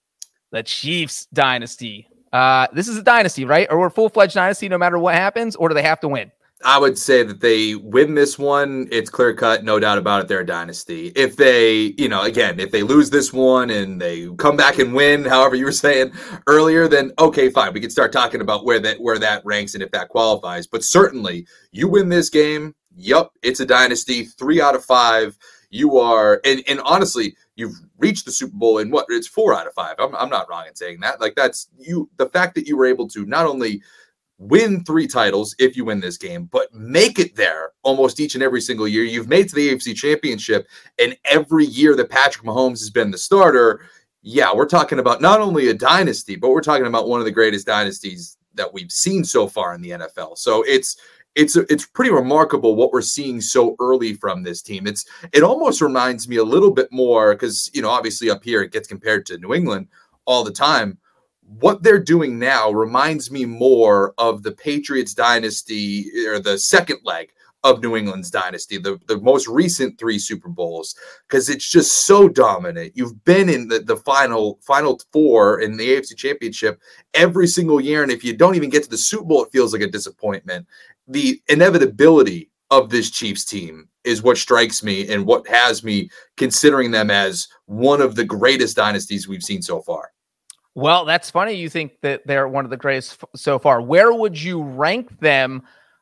the Chiefs dynasty. Uh, this is a dynasty, right? Or we're a full-fledged dynasty no matter what happens, or do they have to win? I would say that they win this one. It's clear cut, no doubt about it. They're a dynasty. If they, you know, again, if they lose this one and they come back and win, however you were saying earlier, then okay, fine. We can start talking about where that where that ranks and if that qualifies. But certainly, you win this game. Yup, it's a dynasty. Three out of five. You are, and and honestly, you've reached the Super Bowl in what? It's four out of five. I'm I'm not wrong in saying that. Like that's you. The fact that you were able to not only win three titles if you win this game, but make it there almost each and every single year. You've made it to the A F C Championship, and every year that Patrick Mahomes has been the starter, yeah, we're talking about not only a dynasty, but we're talking about one of the greatest dynasties that we've seen so far in the N F L. So it's it's it's pretty remarkable what we're seeing so early from this team. It's it almost reminds me a little bit more because, you know, obviously up here it gets compared to New England all the time. What they're doing now reminds me more of the Patriots dynasty or the second leg of New England's dynasty, the, the most recent three Super Bowls, because it's just so dominant. You've been in the, the final final four in the A F C Championship every single year, and if you don't even get to the Super Bowl, it feels like a disappointment. The inevitability of this Chiefs team is what strikes me and what has me considering them as one of the greatest dynasties we've seen so far. Well, that's funny. You think that they're one of the greatest f- so far. Where would you rank them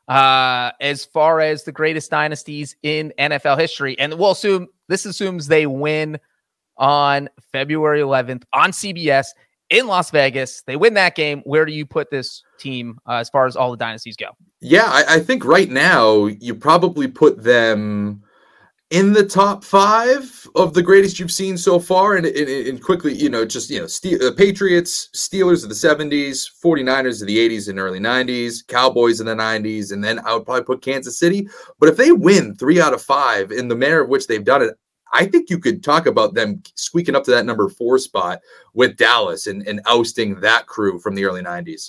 uh, as far as the greatest dynasties in N F L history. And we'll assume this assumes they win on February eleventh on C B S in Las Vegas. They win that game. Where do you put this team uh, as far as all the dynasties go? Yeah, I, I think right now you probably put them in the top five of the greatest you've seen so far. And, and, and quickly, you know, just, you know, Ste- uh, Patriots, Steelers of the seventies, forty-niners of the eighties and early nineties, Cowboys in the nineties, and then I would probably put Kansas City. But if they win three out of five in the manner of which they've done it, I think you could talk about them squeaking up to that number four spot with Dallas and, and ousting that crew from the early nineties.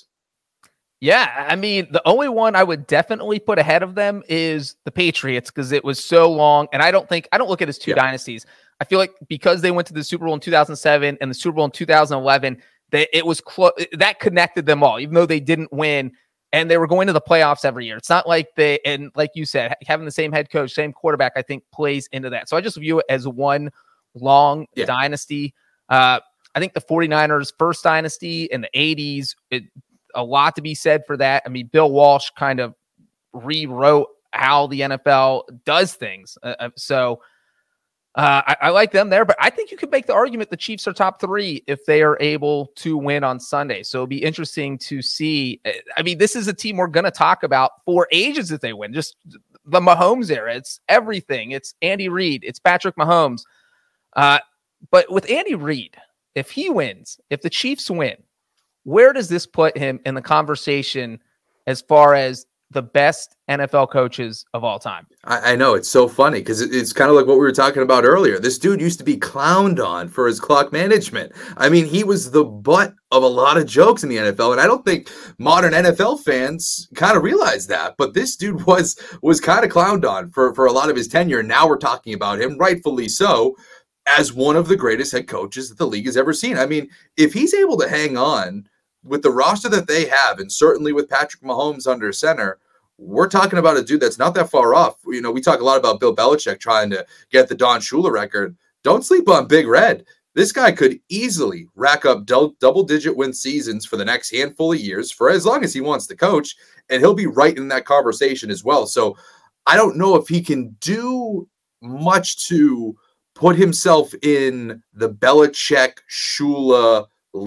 Yeah, I mean, the only one I would definitely put ahead of them is the Patriots because it was so long. And I don't think, I don't look at it as two yeah. dynasties. I feel like because they went to the Super Bowl in two thousand seven and the Super Bowl in two thousand eleven, that it was close, that connected them all, even though they didn't win and they were going to the playoffs every year. It's not like they, and like you said, having the same head coach, same quarterback, I think plays into that. So I just view it as one long yeah. dynasty. Uh, I think the forty-niners first dynasty in the eighties, it, a lot to be said for that. I mean, Bill Walsh kind of rewrote how the N F L does things. Uh, so uh, I, I like them there, but I think you could make the argument the Chiefs are top three if they are able to win on Sunday. So it'll be interesting to see. I mean, this is a team we're going to talk about for ages if they win. Just the Mahomes era. It's everything. It's Andy Reid. It's Patrick Mahomes. Uh, but with Andy Reid, if he wins, if the Chiefs win, where does this put him in the conversation as far as the best N F L coaches of all time? I, I know, it's so funny because it, it's kind of like what we were talking about earlier. This dude used to be clowned on for his clock management. I mean, he was the butt of a lot of jokes in the N F L, and I don't think modern N F L fans kind of realize that. But this dude was was kind of clowned on for, for a lot of his tenure. And now we're talking about him, rightfully so, as one of the greatest head coaches that the league has ever seen. I mean, if he's able to hang on with the roster that they have, and certainly with Patrick Mahomes under center, we're talking about a dude that's not that far off. You know, we talk a lot about Bill Belichick trying to get the Don Shula record. Don't sleep on Big Red. This guy could easily rack up do- double-digit win seasons for the next handful of years for as long as he wants to coach, and he'll be right in that conversation as well. So I don't know if he can do much to put himself in the Belichick, Shula,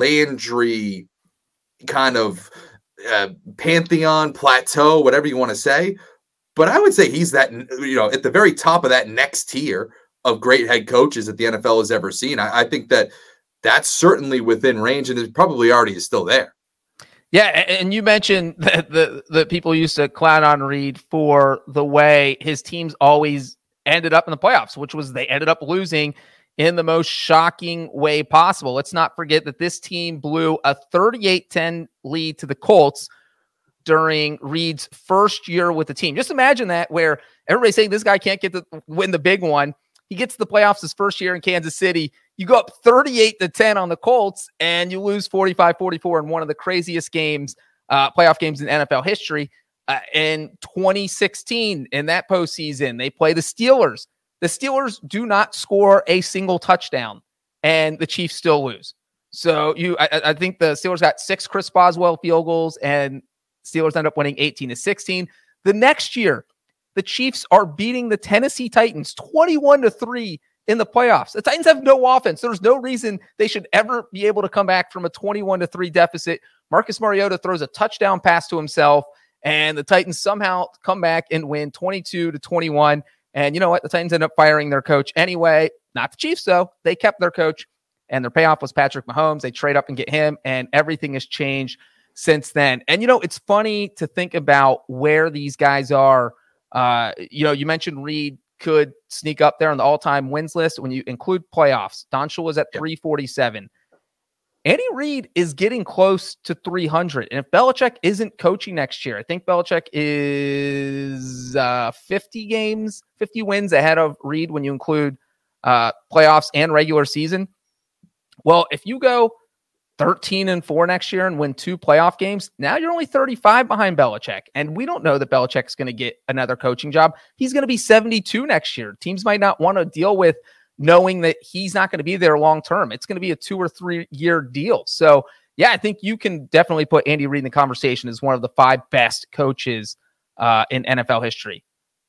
Landry kind of uh, pantheon, plateau, whatever you want to say. But I would say he's that, you know, at the very top of that next tier of great head coaches that the N F L has ever seen. I, I think that that's certainly within range, and it probably already is still there. Yeah, and you mentioned that the, the people used to clown on Reid for the way his teams always ended up in the playoffs, which was they ended up losing in the most shocking way possible. Let's not forget that this team blew a thirty-eight ten lead to the Colts during Reid's first year with the team. Just imagine that, where everybody's saying this guy can't get to win the big one. He gets to the playoffs his first year in Kansas City. You go up thirty-eight to ten on the Colts and you lose forty-five forty-four in one of the craziest games, uh, playoff games in N F L history. Uh, in twenty sixteen, in that postseason, they play the Steelers. The Steelers do not score a single touchdown, and the Chiefs still lose. So you, I, I think the Steelers got six Chris Boswell field goals, and Steelers end up winning eighteen to sixteen. The next year, the Chiefs are beating the Tennessee Titans twenty-one to three in the playoffs. The Titans have no offense. There's no reason they should ever be able to come back from a twenty-one to three deficit. Marcus Mariota throws a touchdown pass to himself, and the Titans somehow come back and win twenty-two to twenty-one. And you know what? The Titans end up firing their coach anyway. Not the Chiefs, though. They kept their coach, and their payoff was Patrick Mahomes. They trade up and get him, and everything has changed since then. And, you know, it's funny to think about where these guys are. Uh, you know, you mentioned Reid could sneak up there on the all-time wins list when you include playoffs. Don Shula was at three forty-seven. Andy Reid is getting close to three hundred. And if Belichick isn't coaching next year, I think Belichick is uh, fifty games, fifty wins ahead of Reid when you include uh, playoffs and regular season. Well, if you go thirteen and four next year and win two playoff games, now you're only thirty-five behind Belichick. And we don't know that Belichick's going to get another coaching job. He's going to be seventy-two next year. Teams might not want to deal with knowing that he's not going to be there long term. It's going to be a two or three year deal. So, yeah, I think you can definitely put Andy Reid in the conversation as one of the five best coaches uh, in N F L history.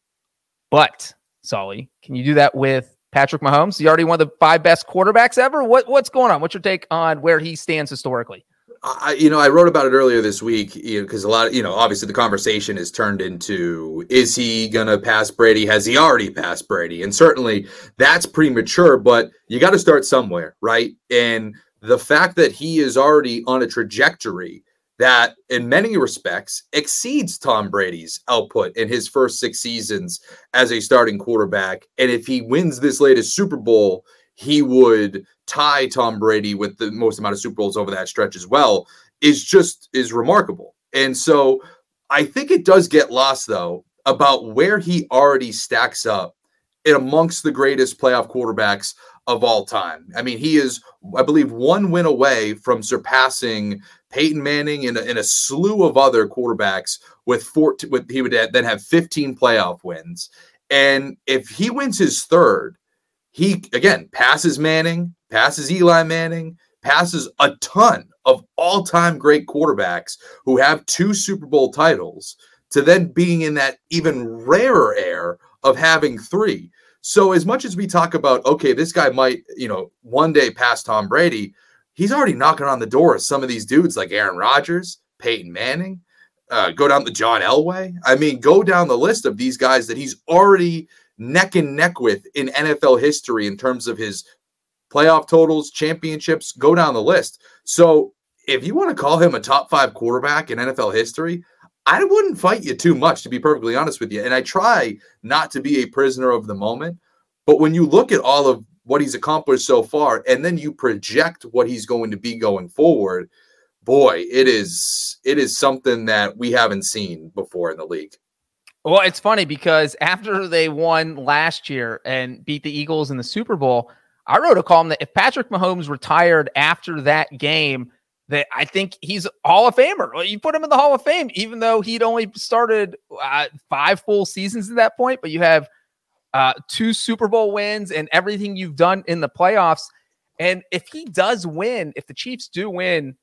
But, Sully, can you do that with Patrick Mahomes? He already one of the five best quarterbacks ever. What What's going on? What's your take on where he stands historically? I, you know, I wrote about it earlier this week, you know, because a lot of, you know, obviously the conversation is turned into, is he going to pass Brady? Has he already passed Brady? And certainly that's premature, but you got to start somewhere, right? And the fact that he is already on a trajectory that in many respects exceeds Tom Brady's output in his first six seasons as a starting quarterback. And if he wins this latest Super Bowl, he would tie Tom Brady with the most amount of Super Bowls over that stretch as well, is just is remarkable. And so I think it does get lost, though, about where he already stacks up in amongst the greatest playoff quarterbacks of all time. I mean, he is, I believe, one win away from surpassing Peyton Manning and a, and a slew of other quarterbacks with fourteen, with he would then have fifteen playoff wins. And if he wins his third, he, again, passes Manning, passes Eli Manning, passes a ton of all-time great quarterbacks who have two Super Bowl titles to then being in that even rarer air of having three. So as much as we talk about, okay, this guy might, you know, one day pass Tom Brady, he's already knocking on the door of some of these dudes like Aaron Rodgers, Peyton Manning, uh, go down to John Elway. I mean, go down the list of these guys that he's already neck and neck with in N F L history in terms of his playoff totals, championships, go down the list. So if you want to call him a top five quarterback in N F L history, I wouldn't fight you too much, to be perfectly honest with you. And I try not to be a prisoner of the moment. But when you look at all of what he's accomplished so far, and then you project what he's going to be going forward, boy, it is it is something that we haven't seen before in the league. Well, it's funny because after they won last year and beat the Eagles in the Super Bowl, I wrote a column that if Patrick Mahomes retired after that game, that I think he's a Hall of Famer. You put him in the Hall of Fame, even though he'd only started uh, five full seasons at that point, but you have uh, two Super Bowl wins and everything you've done in the playoffs. And if he does win, if the Chiefs do win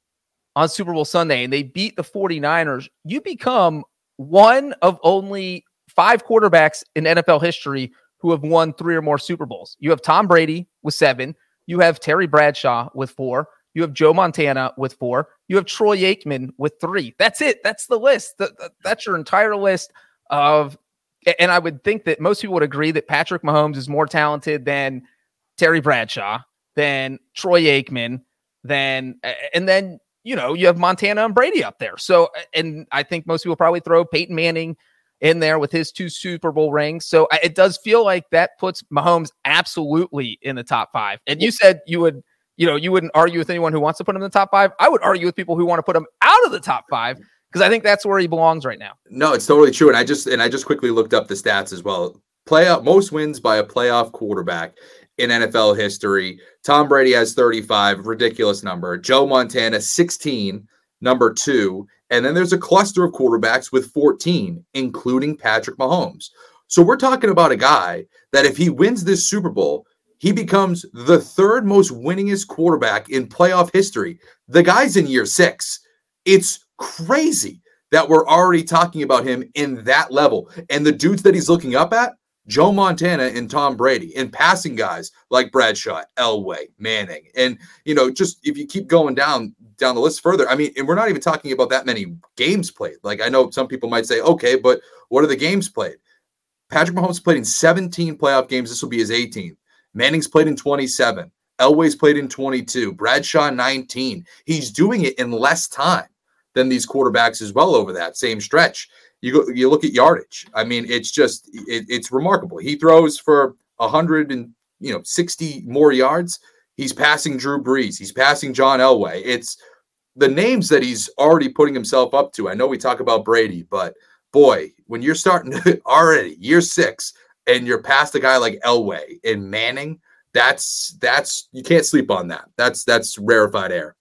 on Super Bowl Sunday and they beat the 49ers, you become one of only five quarterbacks in N F L history who have won three or more Super Bowls. You have Tom Brady with seven. You have Terry Bradshaw with four. You have Joe Montana with four. You have Troy Aikman with three. That's it. That's the list. That's your entire list of, and I would think that most people would agree that Patrick Mahomes is more talented than Terry Bradshaw, than Troy Aikman, than, and then, you know, you have Montana and Brady up there. So, and I think most people probably throw Peyton Manning in there with his two Super Bowl rings. So it does feel like that puts Mahomes absolutely in the top five. And you said you would, you know, you wouldn't argue with anyone who wants to put him in the top five. I would argue with people who want to put him out of the top five because I think that's where he belongs right now. No, it's totally true. And I just, and I just quickly looked up the stats as well. Playoff, most wins by a playoff quarterback in N F L history. Tom Brady has thirty-five, ridiculous number. Joe Montana, sixteen, number two. And then there's a cluster of quarterbacks with fourteen, including Patrick Mahomes. So we're talking about a guy that if he wins this Super Bowl, he becomes the third most winningest quarterback in playoff history. The guy's in year six. It's crazy that we're already talking about him in that level. And the dudes that he's looking up at, Joe Montana and Tom Brady, and passing guys like Bradshaw, Elway, Manning. And, you know, just if you keep going down down the list further, I mean, and we're not even talking about that many games played. Like, I know some people might say, okay, but what are the games played? Patrick Mahomes played in seventeen playoff games. This will be his eighteenth. Manning's played in twenty-seven. Elway's played in twenty-two. Bradshaw, nineteen. He's doing it in less time than these quarterbacks as well over that same stretch. You go, you look at yardage. I mean, it's just, it, it's remarkable. He throws for one hundred and, you know, sixty more yards. He's passing Drew Brees. He's passing John Elway. It's the names that he's already putting himself up to. I know we talk about Brady, but boy, when you're starting to already year six and you're past a guy like Elway and Manning, that's, that's, you can't sleep on that. That's, that's rarefied air.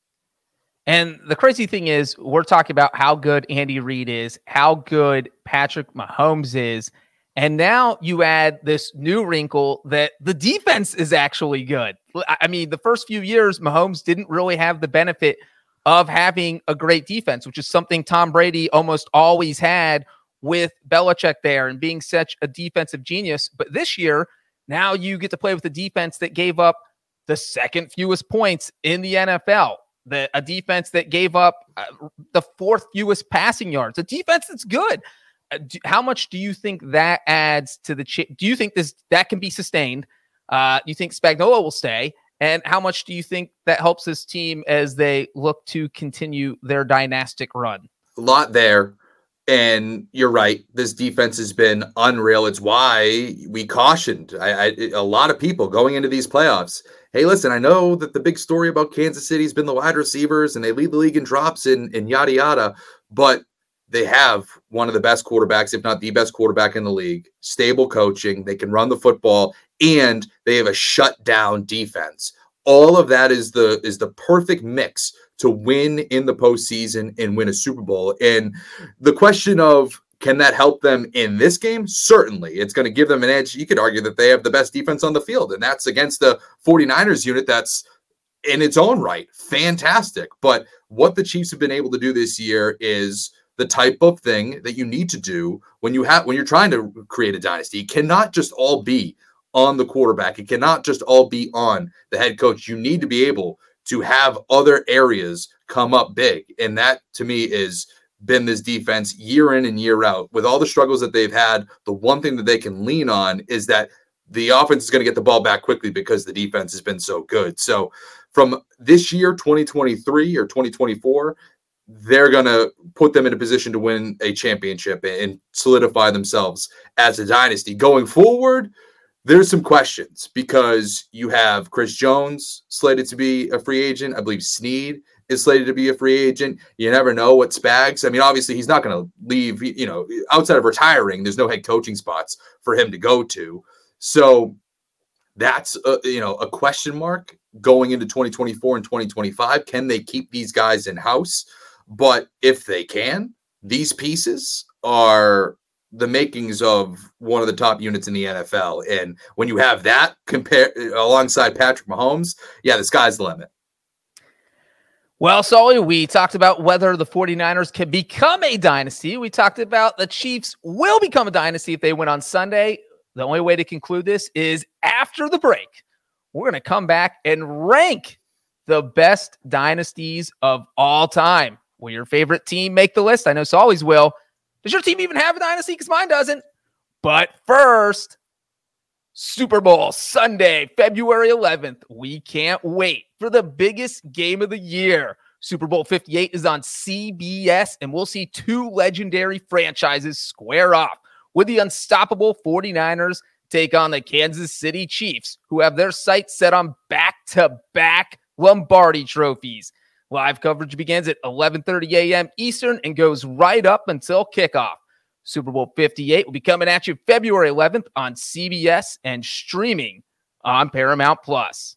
And the crazy thing is, we're talking about how good Andy Reid is, how good Patrick Mahomes is. And now you add this new wrinkle that the defense is actually good. I mean, the first few years, Mahomes didn't really have the benefit of having a great defense, which is something Tom Brady almost always had with Belichick there and being such a defensive genius. But this year, now you get to play with a defense that gave up the second fewest points in the N F L, the, a defense that gave up uh, the fourth fewest passing yards, a defense that's good. Uh, do, how much do you think that adds to the ch- do you think this that can be sustained? Uh, you think Spagnuolo will stay? And how much do you think that helps this team as they look to continue their dynastic run? A lot there. And you're right. This defense has been unreal. It's why we cautioned I, I, a lot of people going into these playoffs. Hey, listen, I know that the big story about Kansas City has been the wide receivers and they lead the league in drops and, and yada, yada. But they have one of the best quarterbacks, if not the best quarterback in the league, stable coaching. They can run the football and they have a shutdown defense. All of that is the is the perfect mix to win in the postseason and win a Super Bowl. And the question of, can that help them in this game? Certainly. It's going to give them an edge. You could argue that they have the best defense on the field, and that's against the 49ers unit that's in its own right fantastic. But what the Chiefs have been able to do this year is the type of thing that you need to do when you have when you're trying to create a dynasty. It cannot just all be on the quarterback. It cannot just all be on the head coach. You need to be able to have other areas come up big. And that, to me, is been this defense year in and year out. With all the struggles that they've had, the one thing that they can lean on is that the offense is going to get the ball back quickly because the defense has been so good. So from this year, twenty twenty-three or twenty twenty-four, they're going to put them in a position to win a championship and solidify themselves as a dynasty. Going forward, there's some questions because you have Chris Jones slated to be a free agent. I believe Snead is slated to be a free agent. You never know what Spags. I mean, obviously he's not going to leave, you know, outside of retiring, there's no head coaching spots for him to go to. So that's a, you know, a question mark going into twenty twenty-four and twenty twenty-five. Can they keep these guys in house? But if they can, these pieces are the makings of one of the top units in the N F L. And when you have that compare alongside Patrick Mahomes, yeah, the sky's the limit. Well, Sully, we talked about whether the 49ers can become a dynasty. We talked about the Chiefs will become a dynasty if they win on Sunday. The only way to conclude this is after the break. We're going to come back and rank the best dynasties of all time. Will your favorite team make the list? I know Sully's will. Does your team even have a dynasty? Because mine doesn't. But first, Super Bowl Sunday, February eleventh. We can't wait for the biggest game of the year. Super Bowl fifty-eight is on C B S, and we'll see two legendary franchises square off with the unstoppable 49ers take on the Kansas City Chiefs, who have their sights set on back-to-back Lombardi trophies. Live coverage begins at eleven thirty a.m. Eastern and goes right up until kickoff. Super Bowl fifty-eight will be coming at you February eleventh on C B S and streaming on Paramount Plus.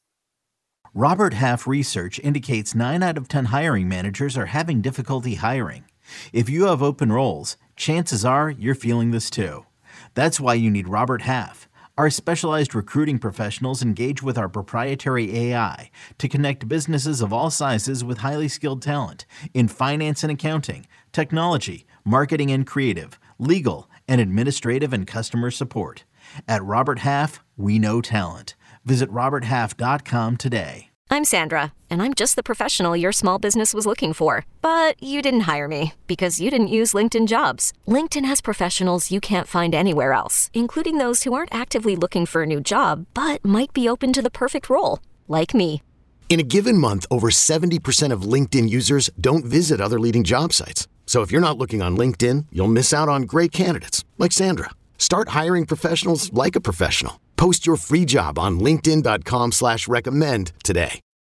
Robert Half research indicates nine out of ten hiring managers are having difficulty hiring. If you have open roles, chances are you're feeling this too. That's why you need Robert Half. Our specialized recruiting professionals engage with our proprietary A I to connect businesses of all sizes with highly skilled talent in finance and accounting, technology, marketing and creative, legal, and administrative and customer support. At Robert Half, we know talent. Visit robert half dot com today. I'm Sandra, and I'm just the professional your small business was looking for. But you didn't hire me because you didn't use LinkedIn Jobs. LinkedIn has professionals you can't find anywhere else, including those who aren't actively looking for a new job, but might be open to the perfect role, like me. In a given month, over seventy percent of LinkedIn users don't visit other leading job sites. So if you're not looking on LinkedIn, you'll miss out on great candidates like Sandra. Start hiring professionals like a professional. Post your free job on linkedin dot com slash recommend today.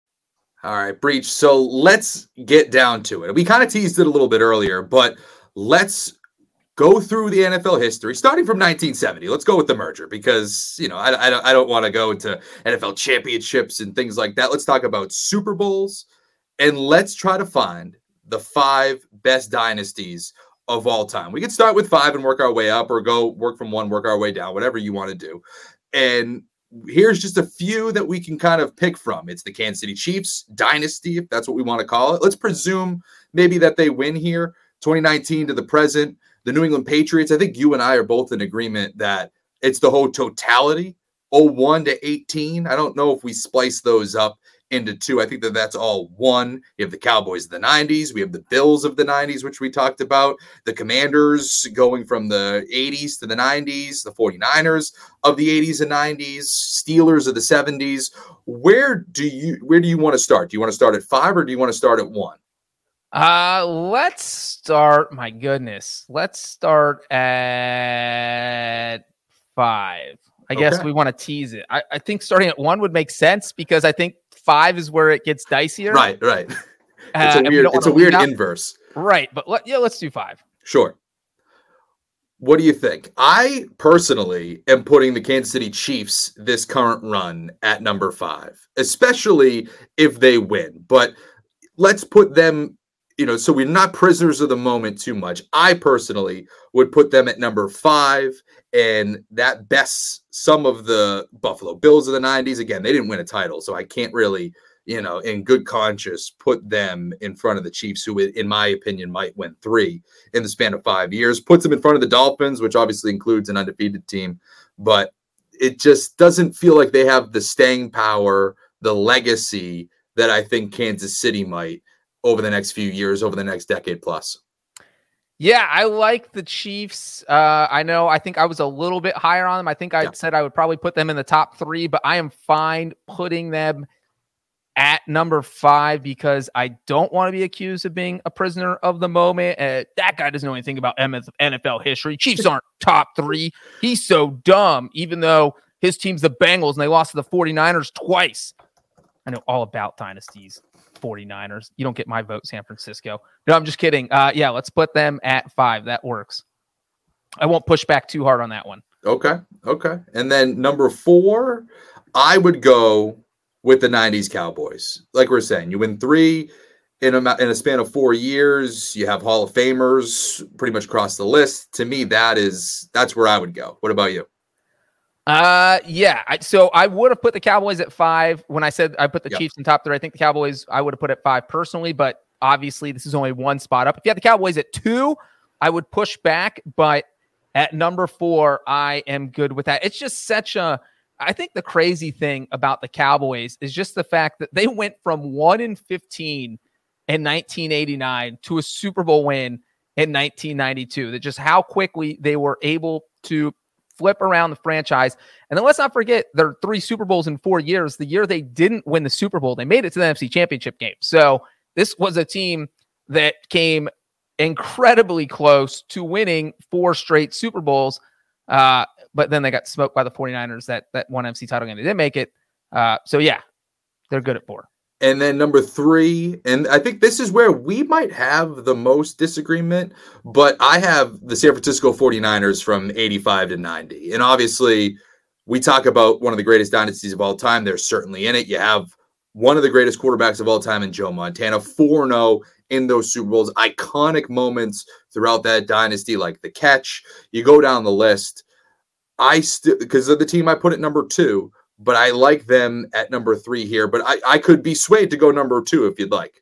All right, Breach. So let's get down to it. We kind of teased it a little bit earlier, but let's go through the N F L history, starting from nineteen seventy. Let's go with the merger because, you know, I, I don't, I don't want to go into N F L championships and things like that. Let's talk about Super Bowls, and let's try to find the five best dynasties of all time. We can start with five and work our way up, or go work from one, work our way down, whatever you want to do. And here's just a few that we can kind of pick from. It's the Kansas City Chiefs dynasty, if that's what we want to call it. Let's presume maybe that they win here, twenty nineteen to the present. the New England Patriots, I think you and I are both in agreement that it's the whole totality, oh one to eighteen. I don't know if we splice those up into two. I think that that's all one. You have the Cowboys of the nineties. We have the Bills of the nineties, which we talked about. The Commanders going from the eighties to the nineties. The 49ers of the eighties and nineties. Steelers of the seventies. Where do you where do you want to start? Do you want to start at five or do you want to start at one? Uh, let's start. My goodness, let's start at five. I guess Okay. we want to tease it. I, I think starting at one would make sense because I think five is where it gets dicier. Right, right. Uh, It's a and we weird, don't it's a wanna leave weird out- inverse. Right, but let, yeah, let's do five. Sure. What do you think? I personally am putting the Kansas City Chiefs this current run at number five, especially if they win. But let's put them, you know, so we're not prisoners of the moment too much. I personally would put them at number five, and that bests some of the Buffalo Bills of the nineties. Again, they didn't win a title, so I can't really, you know, in good conscience, put them in front of the Chiefs, who, in my opinion, might win three in the span of five years. Puts them in front of the Dolphins, which obviously includes an undefeated team. But it just doesn't feel like they have the staying power, the legacy that I think Kansas City might over the next few years, over the next decade plus. Yeah, I like the Chiefs. Uh, I know, I think I was a little bit higher on them. I think I Yeah. said I would probably put them in the top three, but I am fine putting them at number five because I don't want to be accused of being a prisoner of the moment. Uh, that guy doesn't know anything about N F L history. Chiefs aren't top three. He's so dumb, even though his team's the Bengals and they lost to the 49ers twice. I know all about dynasties. 49ers. You don't get my vote, San Francisco. No, I'm just kidding. Uh, yeah, let's put them at five. That works. I won't push back too hard on that one. Okay. Okay. And then number four, I would go with the nineties Cowboys. Like we're saying, you win three in a, in a span of four years. You have Hall of Famers pretty much across the list. To me, that is, that's where I would go. What about you? Uh, yeah. I, so I would have put the Cowboys at five when I said I put the Yep. Chiefs in top three. I think the Cowboys I would have put at five personally, but obviously this is only one spot up. If you had the Cowboys at two, I would push back, but at number four, I am good with that. It's just such a, I think the crazy thing about the Cowboys is just the fact that they went from one and fifteen in nineteen eighty-nine to a Super Bowl win in nineteen ninety-two. That just how quickly they were able to flip around the franchise. And then let's not forget their three Super Bowls in four years. The year they didn't win the Super Bowl, they made it to the N F C Championship game. So this was a team that came incredibly close to winning four straight Super Bowls. Uh, but then they got smoked by the 49ers that, that one N F C title game. They didn't make it. Uh, so yeah, they're good at four. And then number three, and I think this is where we might have the most disagreement, but I have the San Francisco 49ers from eighty-five to ninety. And obviously, we talk about one of the greatest dynasties of all time. They're certainly in it. You have one of the greatest quarterbacks of all time in Joe Montana, four and oh in those Super Bowls, iconic moments throughout that dynasty, like the catch. You go down the list. I still, because of the team I put at number two, but I like them at number three here. But I, I could be swayed to go number two if you'd like.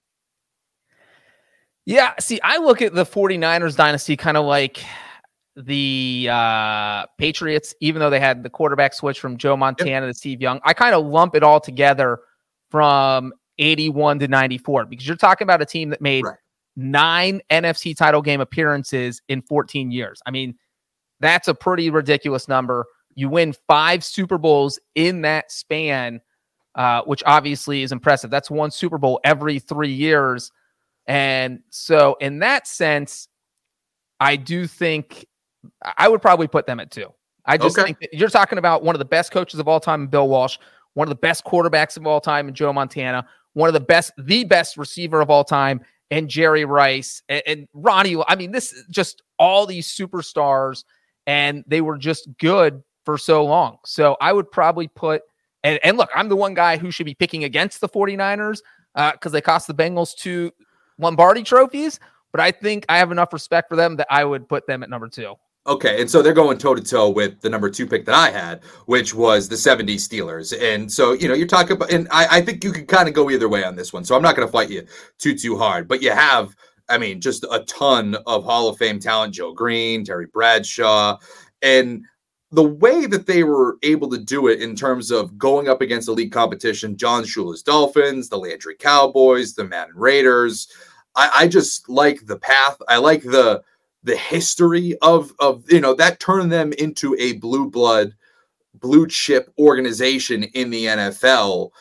Yeah, see, I look at the 49ers dynasty kind of like the uh, Patriots, even though they had the quarterback switch from Joe Montana yep. to Steve Young. I kind of lump it all together from eighty-one to ninety-four because you're talking about a team that made right. nine N F C title game appearances in fourteen years. I mean, that's a pretty ridiculous number. You win five Super Bowls in that span, uh, which obviously is impressive. That's one Super Bowl every three years. And so in that sense, I do think I would probably put them at two. I just okay. think that you're talking about one of the best coaches of all time in Bill Walsh, one of the best quarterbacks of all time in Joe Montana, one of the best, the best receiver of all time and Jerry Rice and, and Ronnie. I mean, this is just all these superstars, and they were just good for so long. So I would probably put, and, and look, I'm the one guy who should be picking against the 49ers because uh, they cost the Bengals two Lombardi trophies, but I think I have enough respect for them that I would put them at number two. Okay, and so they're going toe-to-toe with the number two pick that I had, which was the seventies Steelers. And so, you know, you're talking about, and I, I think you can kind of go either way on this one, so I'm not going to fight you too, too hard. But you have I mean, just a ton of Hall of Fame talent, Joe Green, Terry Bradshaw, and the way that they were able to do it in terms of going up against elite competition, John Shula's Dolphins, the Landry Cowboys, the Madden Raiders. I, I just like the path. I like the the history of, of, you know, that turned them into a blue blood, blue chip organization in the N F L.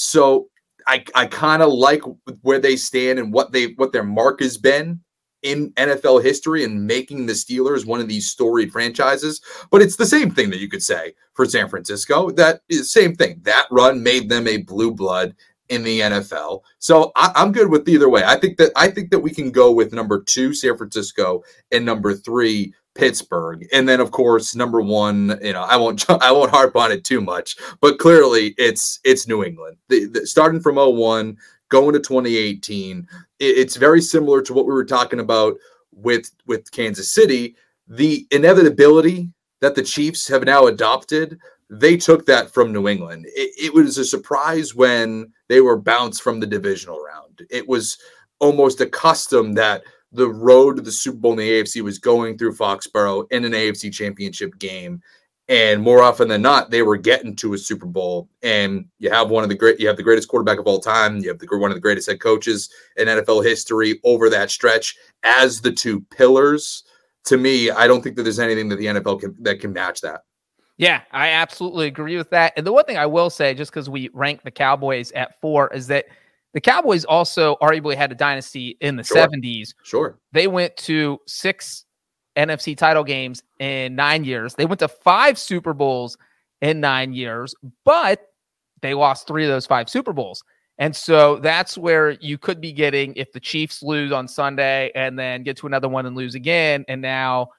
So I, I kind of like where they stand and what they what their mark has been in N F L history and making the Steelers one of these storied franchises. But it's the same thing that you could say for San Francisco. That is the same thing. That run made them a blue blood in the N F L. So I, I'm good with either way. I think that I think that we can go with number two, San Francisco, and number three, Pittsburgh. And then of course, number one, you know, I won't I won't harp on it too much, but clearly it's it's New England. The, the, starting from oh one, going to twenty eighteen, it, it's very similar to what we were talking about with with Kansas City. The inevitability that the Chiefs have now adopted, they took that from New England. It, it was a surprise when they were bounced from the divisional round. It was almost a custom that the road to the Super Bowl in the A F C was going through Foxborough in an A F C championship game. And more often than not, they were getting to a Super Bowl. And you have one of the great, you have the greatest quarterback of all time. You have the one of the greatest head coaches in N F L history over that stretch as the two pillars. To me, I don't think that there's anything that the N F L can, that can match that. Yeah, I absolutely agree with that. And the one thing I will say, just because we rank the Cowboys at four, is that the Cowboys also arguably had a dynasty in the Sure. seventies. Sure. They went to six N F C title games in nine years. They went to five Super Bowls in nine years, but they lost three of those five Super Bowls. And so that's where you could be getting, if the Chiefs lose on Sunday and then get to another one and lose again, and now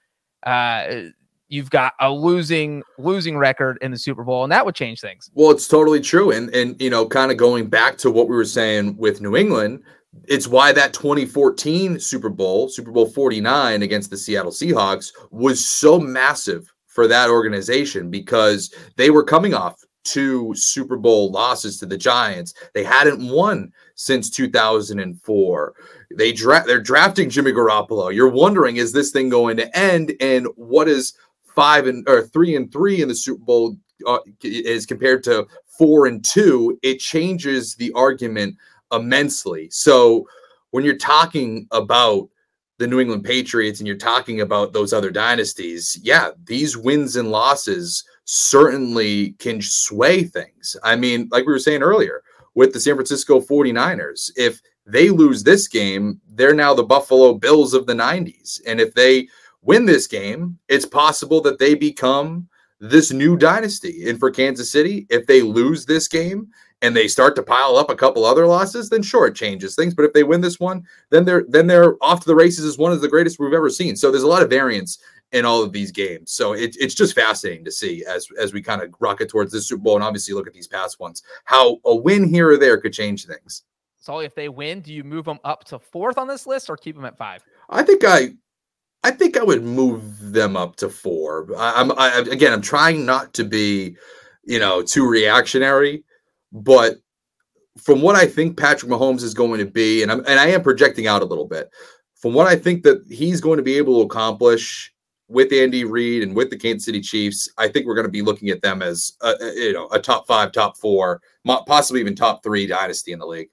uh, you've got a losing losing record in the Super Bowl, and that would change things. Well, it's totally true. And, and you know, kind of going back to what we were saying with New England, it's why that twenty fourteen Super Bowl, Super Bowl forty-nine against the Seattle Seahawks, was so massive for that organization, because they were coming off two Super Bowl losses to the Giants. They hadn't won since two thousand four. They dra- they're drafting Jimmy Garoppolo. You're wondering, is this thing going to end? And what is five and or three and three in the Super Bowl uh, is compared to four and two? It changes the argument immensely. So when you're talking about the New England Patriots and you're talking about those other dynasties, yeah, these wins and losses certainly can sway things. I mean, like we were saying earlier with the San Francisco forty-niners, if they lose this game, they're now the Buffalo Bills of the nineties. And if they win this game, it's possible that they become this new dynasty. And for Kansas City, if they lose this game and they start to pile up a couple other losses, then sure, it changes things. But if they win this one, then they're then they're off to the races as one of the greatest we've ever seen. So there's a lot of variance in all of these games. So it, it's just fascinating to see as, as we kind of rocket towards this Super Bowl and obviously look at these past ones, how a win here or there could change things. So if they win, do you move them up to fourth on this list or keep them at five? I think I I think I would move them up to four. I, I'm I, again, I'm trying not to be, you know, too reactionary, but from what I think Patrick Mahomes is going to be, and I'm and I am projecting out a little bit, from what I think that he's going to be able to accomplish with Andy Reid and with the Kansas City Chiefs, I think we're going to be looking at them as a, you know, a top five, top four, possibly even top three dynasty in the league.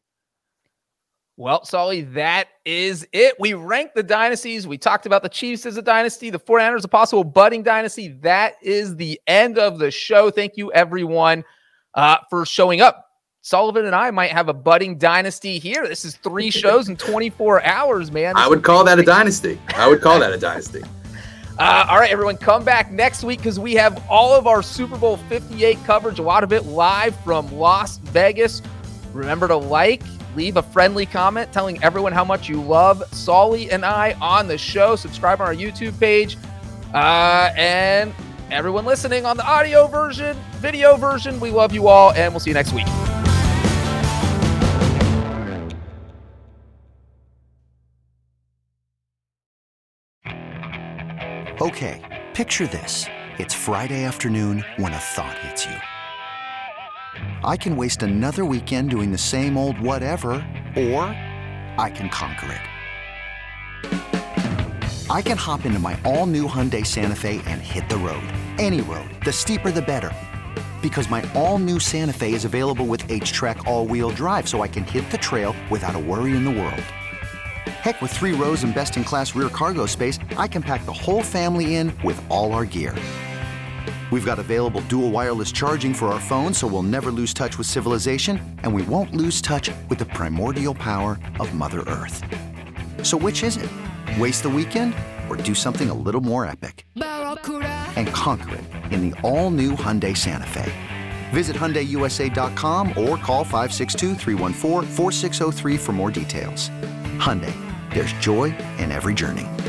Well, Sully, that is it. We ranked the dynasties. We talked about the Chiefs as a dynasty, the forty-niners, a possible budding dynasty. That is the end of the show. Thank you, everyone, uh, for showing up. Sullivan and I might have a budding dynasty here. This is three shows in twenty-four hours, man. This I would call that a dynasty. I would call that a dynasty. Uh, all right, everyone, come back next week because we have all of our Super Bowl fifty-eight coverage, a lot of it live from Las Vegas. Remember to like, leave a friendly comment telling everyone how much you love Sully and I on the show. Subscribe on our YouTube page. Uh, and everyone listening on the audio version, video version, we love you all, and we'll see you next week. Okay, picture this. It's Friday afternoon when a thought hits you. I can waste another weekend doing the same old whatever, or I can conquer it. I can hop into my all-new Hyundai Santa Fe and hit the road. Any road. The steeper, the better. Because my all-new Santa Fe is available with H-Track all-wheel drive, so I can hit the trail without a worry in the world. Heck, with three rows and best-in-class rear cargo space, I can pack the whole family in with all our gear. We've got available dual wireless charging for our phones, so we'll never lose touch with civilization, and we won't lose touch with the primordial power of Mother Earth. So which is it? Waste the weekend or do something a little more epic? And conquer it in the all-new Hyundai Santa Fe. Visit Hyundai U S A dot com or call five six two, three one four, four six zero three for more details. Hyundai, there's joy in every journey.